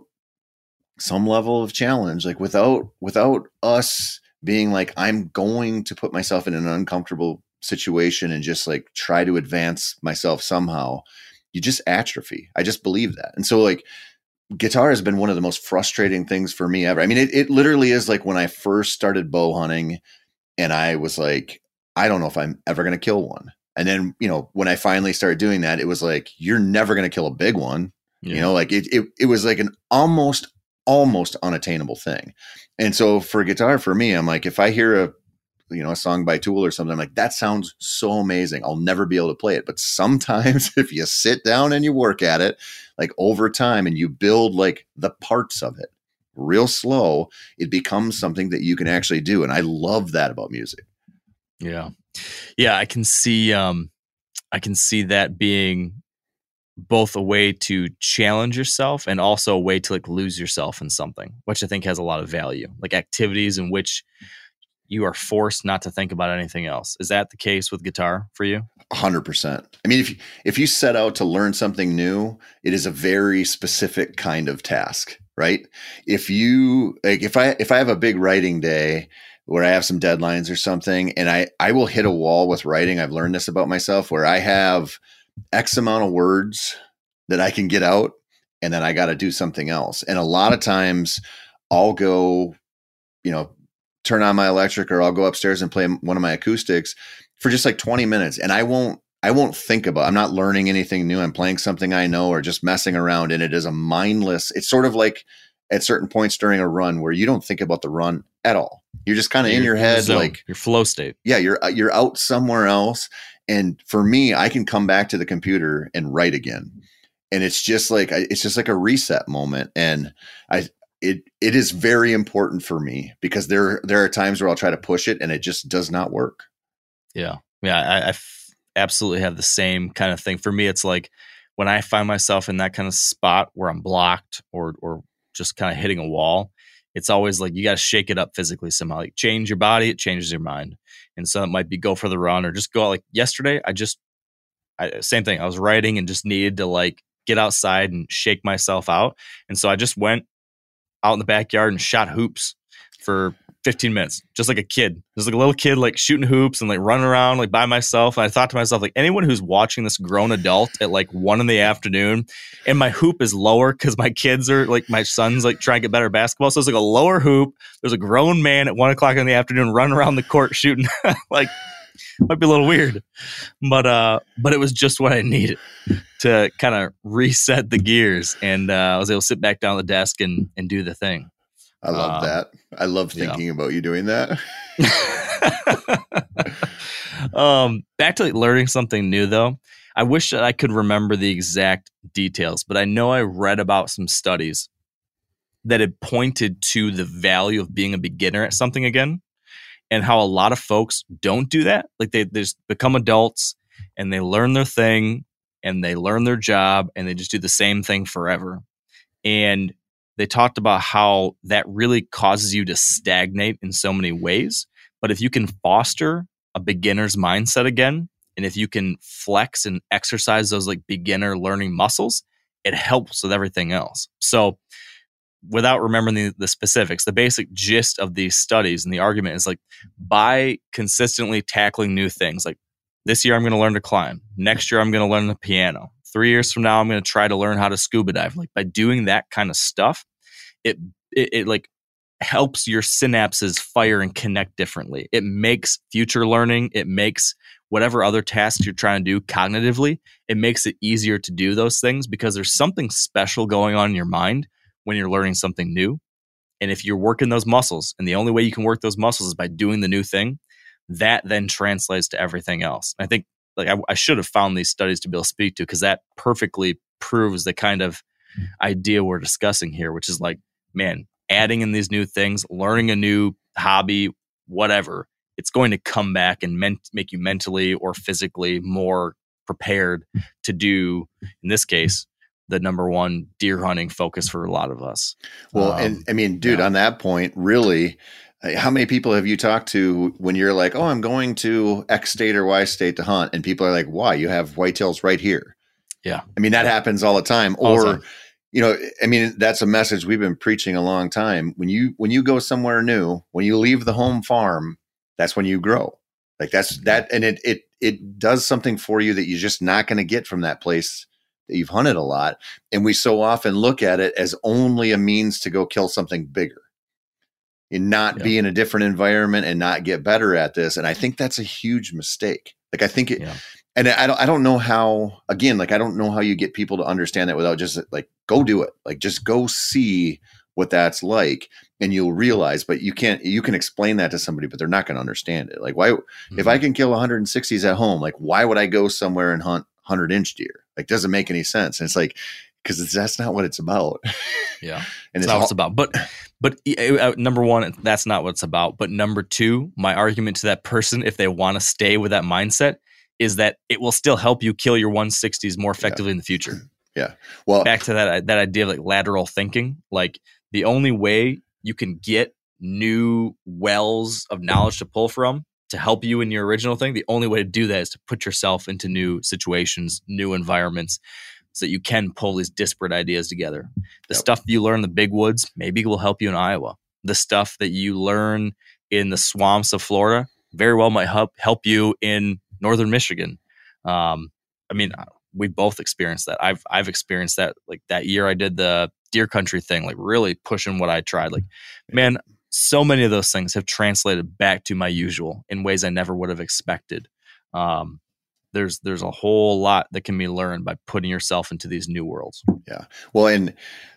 some level of challenge, like without, without us being like, I'm going to put myself in an uncomfortable situation and just like try to advance myself somehow, you just atrophy. I just believe that. And so like guitar has been one of the most frustrating things for me ever. I mean, it, it literally is like when I first started bow hunting and I was like, I don't know if I'm ever going to kill one. And then, you know, when I finally started doing that, it was like, you're never going to kill a big one. Yeah. You know, like it, it, it was like an almost, almost unattainable thing. And so for guitar, for me, I'm like, if I hear a, you know, a song by Tool or something, I'm like, that sounds so amazing. I'll never be able to play it. But sometimes if you sit down and you work at it, like over time and you build like the parts of it real slow, it becomes something that you can actually do. And I love that about music. Yeah. Yeah. I can see, um, I can see that being both a way to challenge yourself and also a way to like lose yourself in something, which I think has a lot of value, like activities in which you are forced not to think about anything else. Is that the case with guitar for you? A hundred percent. I mean, if you, if you set out to learn something new, it is a very specific kind of task, right? If you like, if I, if I have a big writing day where I have some deadlines or something, and I, I will hit a wall with writing. I've learned this about myself where I have X amount of words that I can get out and then I got to do something else. And a lot of times I'll go, you know, turn on my electric or I'll go upstairs and play one of my acoustics for just like twenty minutes. And I won't, I won't think about, I'm not learning anything new. I'm playing something I know or just messing around. And it is a mindless, it's sort of like at certain points during a run where you don't think about the run at all. You're just kind of in your head, zone, like your flow state. Yeah. You're, you're out somewhere else. And for me, I can come back to the computer and write again. And it's just like, it's just like a reset moment. And I, it, it is very important for me because there, there are times where I'll try to push it and it just does not work. Yeah. Yeah. I, I f- absolutely have the same kind of thing. For me, it's like when I find myself in that kind of spot where I'm blocked or, or just kind of hitting a wall, it's always like, you got to shake it up physically somehow, like change your body. It changes your mind. And so it might be go for the run or just go out. Like yesterday, I just, I, same thing. I was writing and just needed to like get outside and shake myself out. And so I just went out in the backyard and shot hoops for fifteen minutes, just like a kid. There's like a little kid, like shooting hoops and like running around like by myself. And I thought to myself, like anyone who's watching this grown adult at like one in the afternoon and my hoop is lower because my kids are like, my son's like trying to get better at basketball. So it's like a lower hoop. There's a grown man at one o'clock in the afternoon running around the court shooting. Like, might be a little weird, but, uh, but it was just what I needed to kind of reset the gears. And, uh, I was able to sit back down at the desk and, and do the thing. I love um, that. I love thinking yeah. about you doing that. um, back to like learning something new, though. I wish that I could remember the exact details, but I know I read about some studies that had pointed to the value of being a beginner at something again, and how a lot of folks don't do that. Like they, they just become adults and they learn their thing and they learn their job and they just do the same thing forever. And they talked about how that really causes you to stagnate in so many ways. But if you can foster a beginner's mindset again, and if you can flex and exercise those like beginner learning muscles, it helps with everything else. So without remembering the, the specifics, the basic gist of these studies and the argument is like by consistently tackling new things, like this year I'm going to learn to climb. Next year I'm going to learn the piano. Three years from now, I'm going to try to learn how to scuba dive. Like by doing that kind of stuff, it, it it like helps your synapses fire and connect differently. It makes future learning. It makes whatever other tasks you're trying to do cognitively. It makes it easier to do those things because there's something special going on in your mind when you're learning something new. And if you're working those muscles, and the only way you can work those muscles is by doing the new thing, that then translates to everything else. I think like I, I should have found these studies to be able to speak to because that perfectly proves the kind of idea we're discussing here, which is like, man, adding in these new things, learning a new hobby, whatever, it's going to come back and men- make you mentally or physically more prepared to do, in this case, the number one deer hunting focus for a lot of us. Well, Um, and I mean, dude, yeah. on that point, really, uh, how many people have you talked to when you're like, oh, I'm going to X state or Y state to hunt? And people are like, why? You have whitetails right here. Yeah. I mean, that happens all the time. All the Or, time. you know, I mean, that's a message we've been preaching a long time. When you, when you go somewhere new, when you leave the home farm, that's when you grow. Like that's that. And it, it, it does something for you that you're just not going to get from that place that you've hunted a lot. And we so often look at it as only a means to go kill something bigger and not Yeah. be in a different environment and not get better at this. And I think that's a huge mistake. Like I think it, Yeah. and I don't, I don't know how, again, like, I don't know how you get people to understand that without just like, go do it. Like, just go see what that's like and you'll realize, but you can't, you can explain that to somebody, but they're not going to understand it. Like, why, Mm-hmm. if I can kill one sixties at home, like, why would I go somewhere and hunt one hundred inch deer? Like, doesn't make any sense. And it's like, because that's not what it's about. Yeah. And That's it's not what all, it's about. But, but uh, number one, that's not what it's about. But number two, my argument to that person, if they want to stay with that mindset, is that it will still help you kill your one sixties more effectively Yeah. in the future. Yeah. Well, Back to that that idea of like lateral thinking. Like the only way you can get new wells of knowledge to pull from to help you in your original thing, the only way to do that is to put yourself into new situations, new environments, so that you can pull these disparate ideas together. The Yep. stuff that you learn in the big woods maybe will help you in Iowa. The stuff that you learn in the swamps of Florida very well might help help you in northern Michigan. Um, I mean, we've both experienced that. I've I've experienced that. Like that year I did the deer country thing, like really pushing what I tried. Like, man, so many of those things have translated back to my usual in ways I never would have expected. Um, there's there's a whole lot that can be learned by putting yourself into these new worlds. yeah. Well, and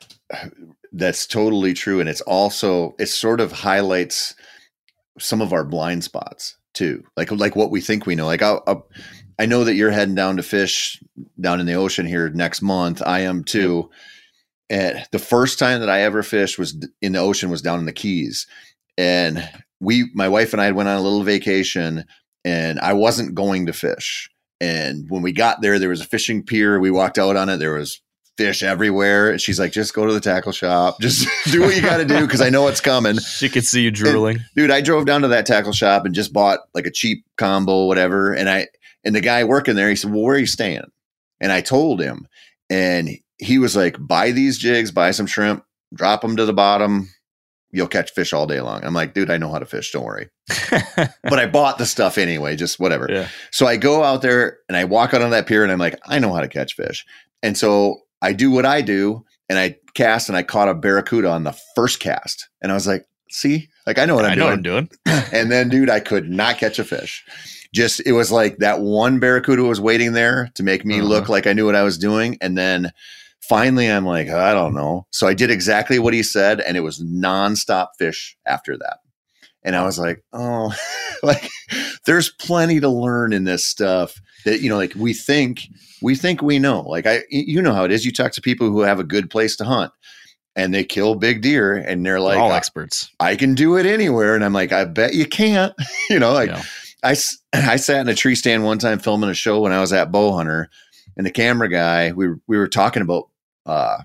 that's totally true. And it's also, it sort of highlights some of our blind spots too. Like, like what we think we know. Like I'll, I'll, I know that you're heading down to fish down in the ocean here next month. I am too. Yep. And the first time that I ever fished was in the ocean was down in the Keys. And we, my wife and I went on a little vacation and I wasn't going to fish. And when we got there, there was a fishing pier. We walked out on it. There was fish everywhere. And she's like, just go to the tackle shop. Just do what you got to do. Cause I know it's coming. She could see you drooling. And, dude, I drove down to that tackle shop and just bought like a cheap combo, whatever. And I, and the guy working there, he said, well, where are you staying? And I told him, and he was like, buy these jigs, buy some shrimp, drop them to the bottom. You'll catch fish all day long. I'm like, dude, I know how to fish. Don't worry. But I bought the stuff anyway, just whatever. Yeah. So I go out there and I walk out on that pier and I'm like, I know how to catch fish. And so I do what I do and I cast and I caught a barracuda on the first cast. And I was like, see, like, I know what I'm I know doing. what I'm doing. And then, dude, I could not catch a fish. Just, it was like that one barracuda was waiting there to make me Uh-huh. look like I knew what I was doing. And then finally I'm like, I don't know. So I did exactly what he said. And it was nonstop fish after that. And I was like, oh, like there's plenty to learn in this stuff that, you know, like we think, we think we know. Like I, you know how it is. You talk to people who have a good place to hunt and they kill big deer and they're like, all I, experts. I can do it anywhere. And I'm like, I bet you can't, you know, like Yeah. I, I sat in a tree stand one time filming a show when I was at Bowhunter, and the camera guy, we were, we were talking about uh,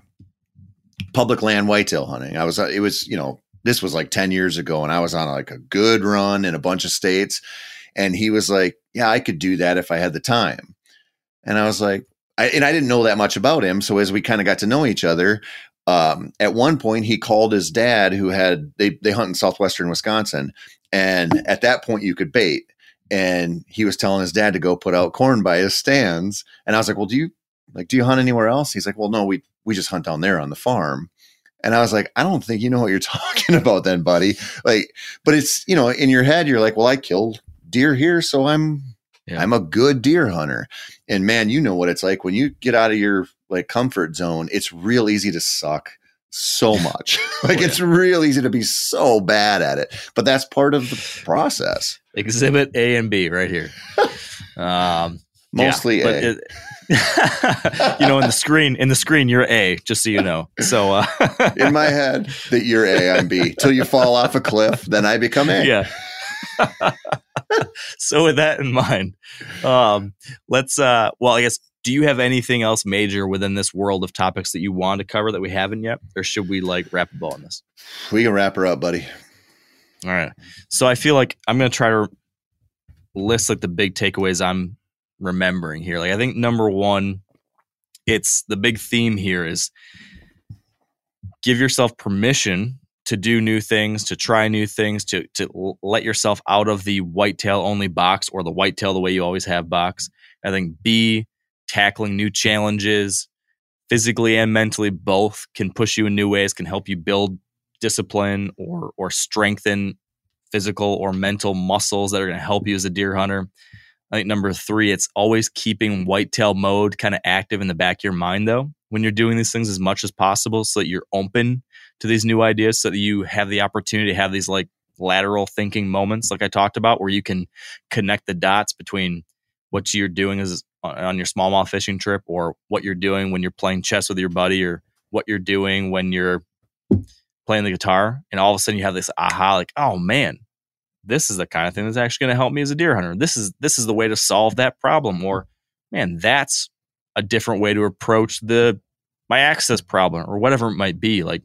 public land whitetail hunting. I was, it was, you know, this was like ten years ago and I was on like a good run in a bunch of states. And he was like, yeah, I could do that if I had the time. And I was like, I, and I didn't know that much about him. So as we kind of got to know each other, um, at one point he called his dad who had, they, they hunt in Southwestern Wisconsin. And at that point you could bait. And he was telling his dad to go put out corn by his stands. And I was like, well, do you like, do you hunt anywhere else? He's like, well, no, we, we just hunt down there on the farm. And I was like, I don't think you know what you're talking about then, buddy. Like, but it's, you know, in your head, you're like, well, I killed deer here. So I'm, Yeah. I'm a good deer hunter. And man, you know what it's like when you get out of your like comfort zone, it's real easy to suck so much. Like Oh, yeah. it's real easy to be so bad at it, but that's part of the process. Exhibit A and B right here. Um, Mostly yeah, but A. it- You know, in the screen, in the screen, you're A, just so you know. So uh, in my head, that you're A, I'm B. Till you fall off a cliff, then I become A. Yeah. So with that in mind, um, let's. Uh, well, I guess. Do you have anything else major within this world of topics that you want to cover that we haven't yet, or should we like wrap a bow on this? We can wrap her up, buddy. All right. So I feel like I'm going to try to list like the big takeaways I'm remembering here. Like I think number one, it's the big theme here is give yourself permission to do new things, to try new things, to to let yourself out of the whitetail only box or the whitetail the way you always have box. I think B, tackling new challenges physically and mentally both can push you in new ways, can help you build discipline or or strengthen physical or mental muscles that are going to help you as a deer hunter. I think number three, it's always keeping whitetail mode kind of active in the back of your mind though when you're doing these things as much as possible so that you're open to these new ideas, so that you have the opportunity to have these like lateral thinking moments like I talked about where you can connect the dots between what you're doing as on your smallmouth fishing trip or what you're doing when you're playing chess with your buddy or what you're doing when you're playing the guitar. And all of a sudden you have this aha, like, oh man, this is the kind of thing that's actually going to help me as a deer hunter. This is, this is the way to solve that problem. Or man, that's a different way to approach the, my access problem or whatever it might be. Like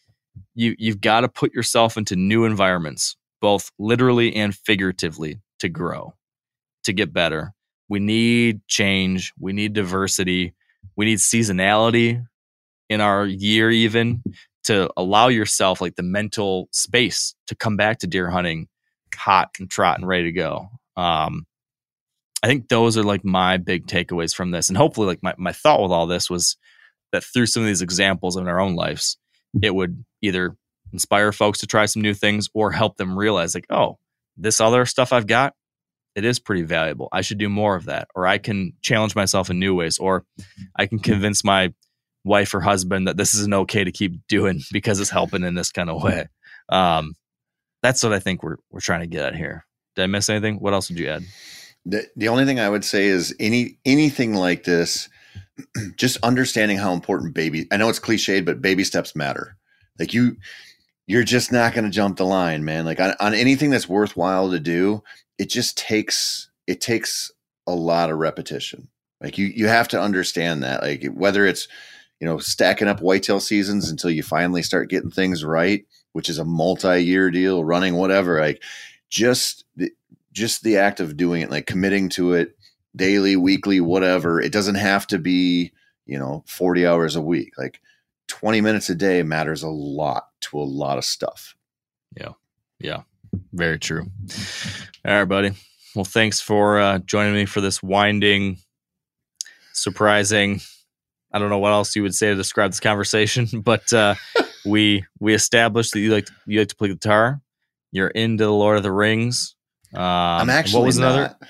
you, you've got to put yourself into new environments, both literally and figuratively, to grow, to get better. We need change. We need diversity. We need seasonality in our year even to allow yourself like the mental space to come back to deer hunting hot and trot and ready to go. Um, I think those are like my big takeaways from this. And hopefully like my, my thought with all this was that through some of these examples in our own lives, it would either inspire folks to try some new things or help them realize like, oh, this other stuff I've got, it is pretty valuable. I should do more of that. Or I can challenge myself in new ways. Or I can convince my wife or husband that this isn't okay to keep doing because it's helping in this kind of way. Um, that's what I think we're we're trying to get at here. Did I miss anything? What else would you add? The, the only thing I would say is any anything like this, just understanding how important baby, I know it's cliched, but baby steps matter. Like you, you're just not going to jump the line, man. Like on, on anything that's worthwhile to do, it just takes, it takes a lot of repetition. Like you, you have to understand that, like whether it's, you know, stacking up whitetail seasons until you finally start getting things right, which is a multi-year deal, running, whatever, like just the, just the act of doing it, like committing to it daily, weekly, whatever. It doesn't have to be, you know, forty hours a week. Like twenty minutes a day matters a lot to a lot of stuff. Yeah. Yeah. Very true. All right, buddy. Well, thanks for uh, joining me for this winding, surprising, I don't know what else you would say to describe this conversation, but uh, we we established that you like to, you like to play guitar. You're into the Lord of the Rings. Um, I'm actually what was not. Another?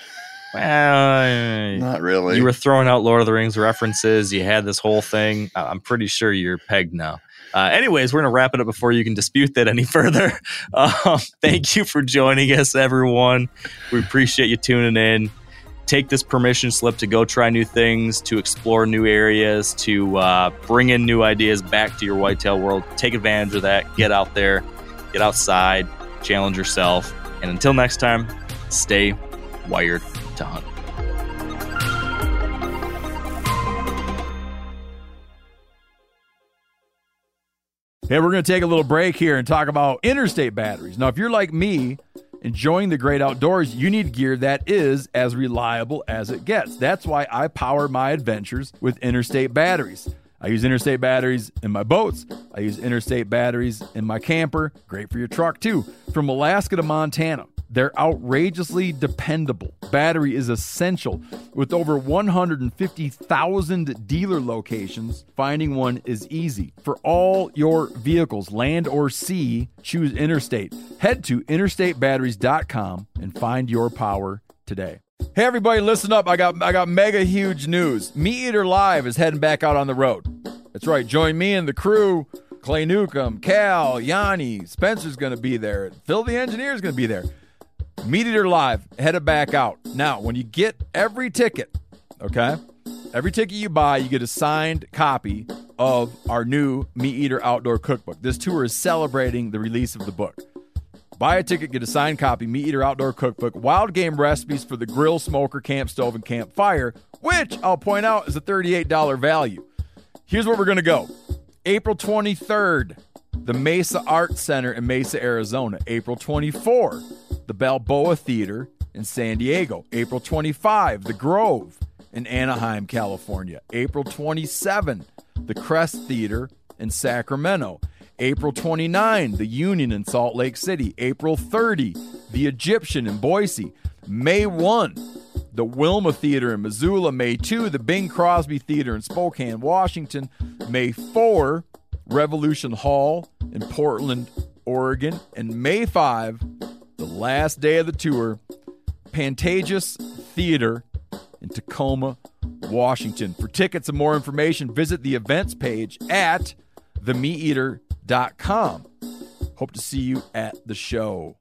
Well, not really. You were throwing out Lord of the Rings references. You had this whole thing. I'm pretty sure you're pegged now. Uh, anyways, we're going to wrap it up before you can dispute that any further. Um, thank you for joining us, everyone. We appreciate you tuning in. Take this permission slip to go try new things, to explore new areas, to uh, bring in new ideas back to your whitetail world. Take advantage of that. Get out there, get outside, challenge yourself. And until next time, stay wired to hunt. Hey, we're going to take a little break here and talk about interstate batteries. Now, if you're like me, enjoying the great outdoors, you need gear that is as reliable as it gets. That's why I power my adventures with Interstate batteries. I use Interstate batteries in my boats. I use Interstate batteries in my camper. Great for your truck, too. From Alaska to Montana, they're outrageously dependable. Battery is essential. With over one hundred fifty thousand dealer locations, finding one is easy. For all your vehicles, land or sea, choose Interstate. Head to interstate batteries dot com and find your power today. Hey everybody, listen up. I got I got mega huge news. Meat Eater Live is heading back out on the road. That's right. Join me and the crew. Clay Newcomb, Cal, Yanni, Spencer's going to be there. Phil the engineer's going to be there. Meat Eater Live, headed back out. Now, when you get every ticket, okay, Every ticket you buy, you get a signed copy of our new Meat Eater Outdoor Cookbook. This tour is celebrating the release of the book. Buy a ticket, get a signed copy, Meat Eater Outdoor Cookbook, wild game recipes for the grill, smoker, camp stove, and campfire, which I'll point out is a thirty-eight dollars value. Here's where we're going to go. April twenty-third, the Mesa Arts Center in Mesa, Arizona. April twenty-fourth, the Balboa Theater in San Diego. April twenty-fifth, the Grove in Anaheim, California. April twenty-seventh, the Crest Theater in Sacramento. April twenty-ninth, the Union in Salt Lake City. April thirtieth, the Egyptian in Boise. May first, the Wilma Theater in Missoula. May second, the Bing Crosby Theater in Spokane, Washington. May fourth, Revolution Hall in Portland, Oregon. And May fifth, the last day of the tour, Pantages Theater in Tacoma, Washington. For tickets and more information, visit the events page at the meat eater dot com. Hope to see you at the show.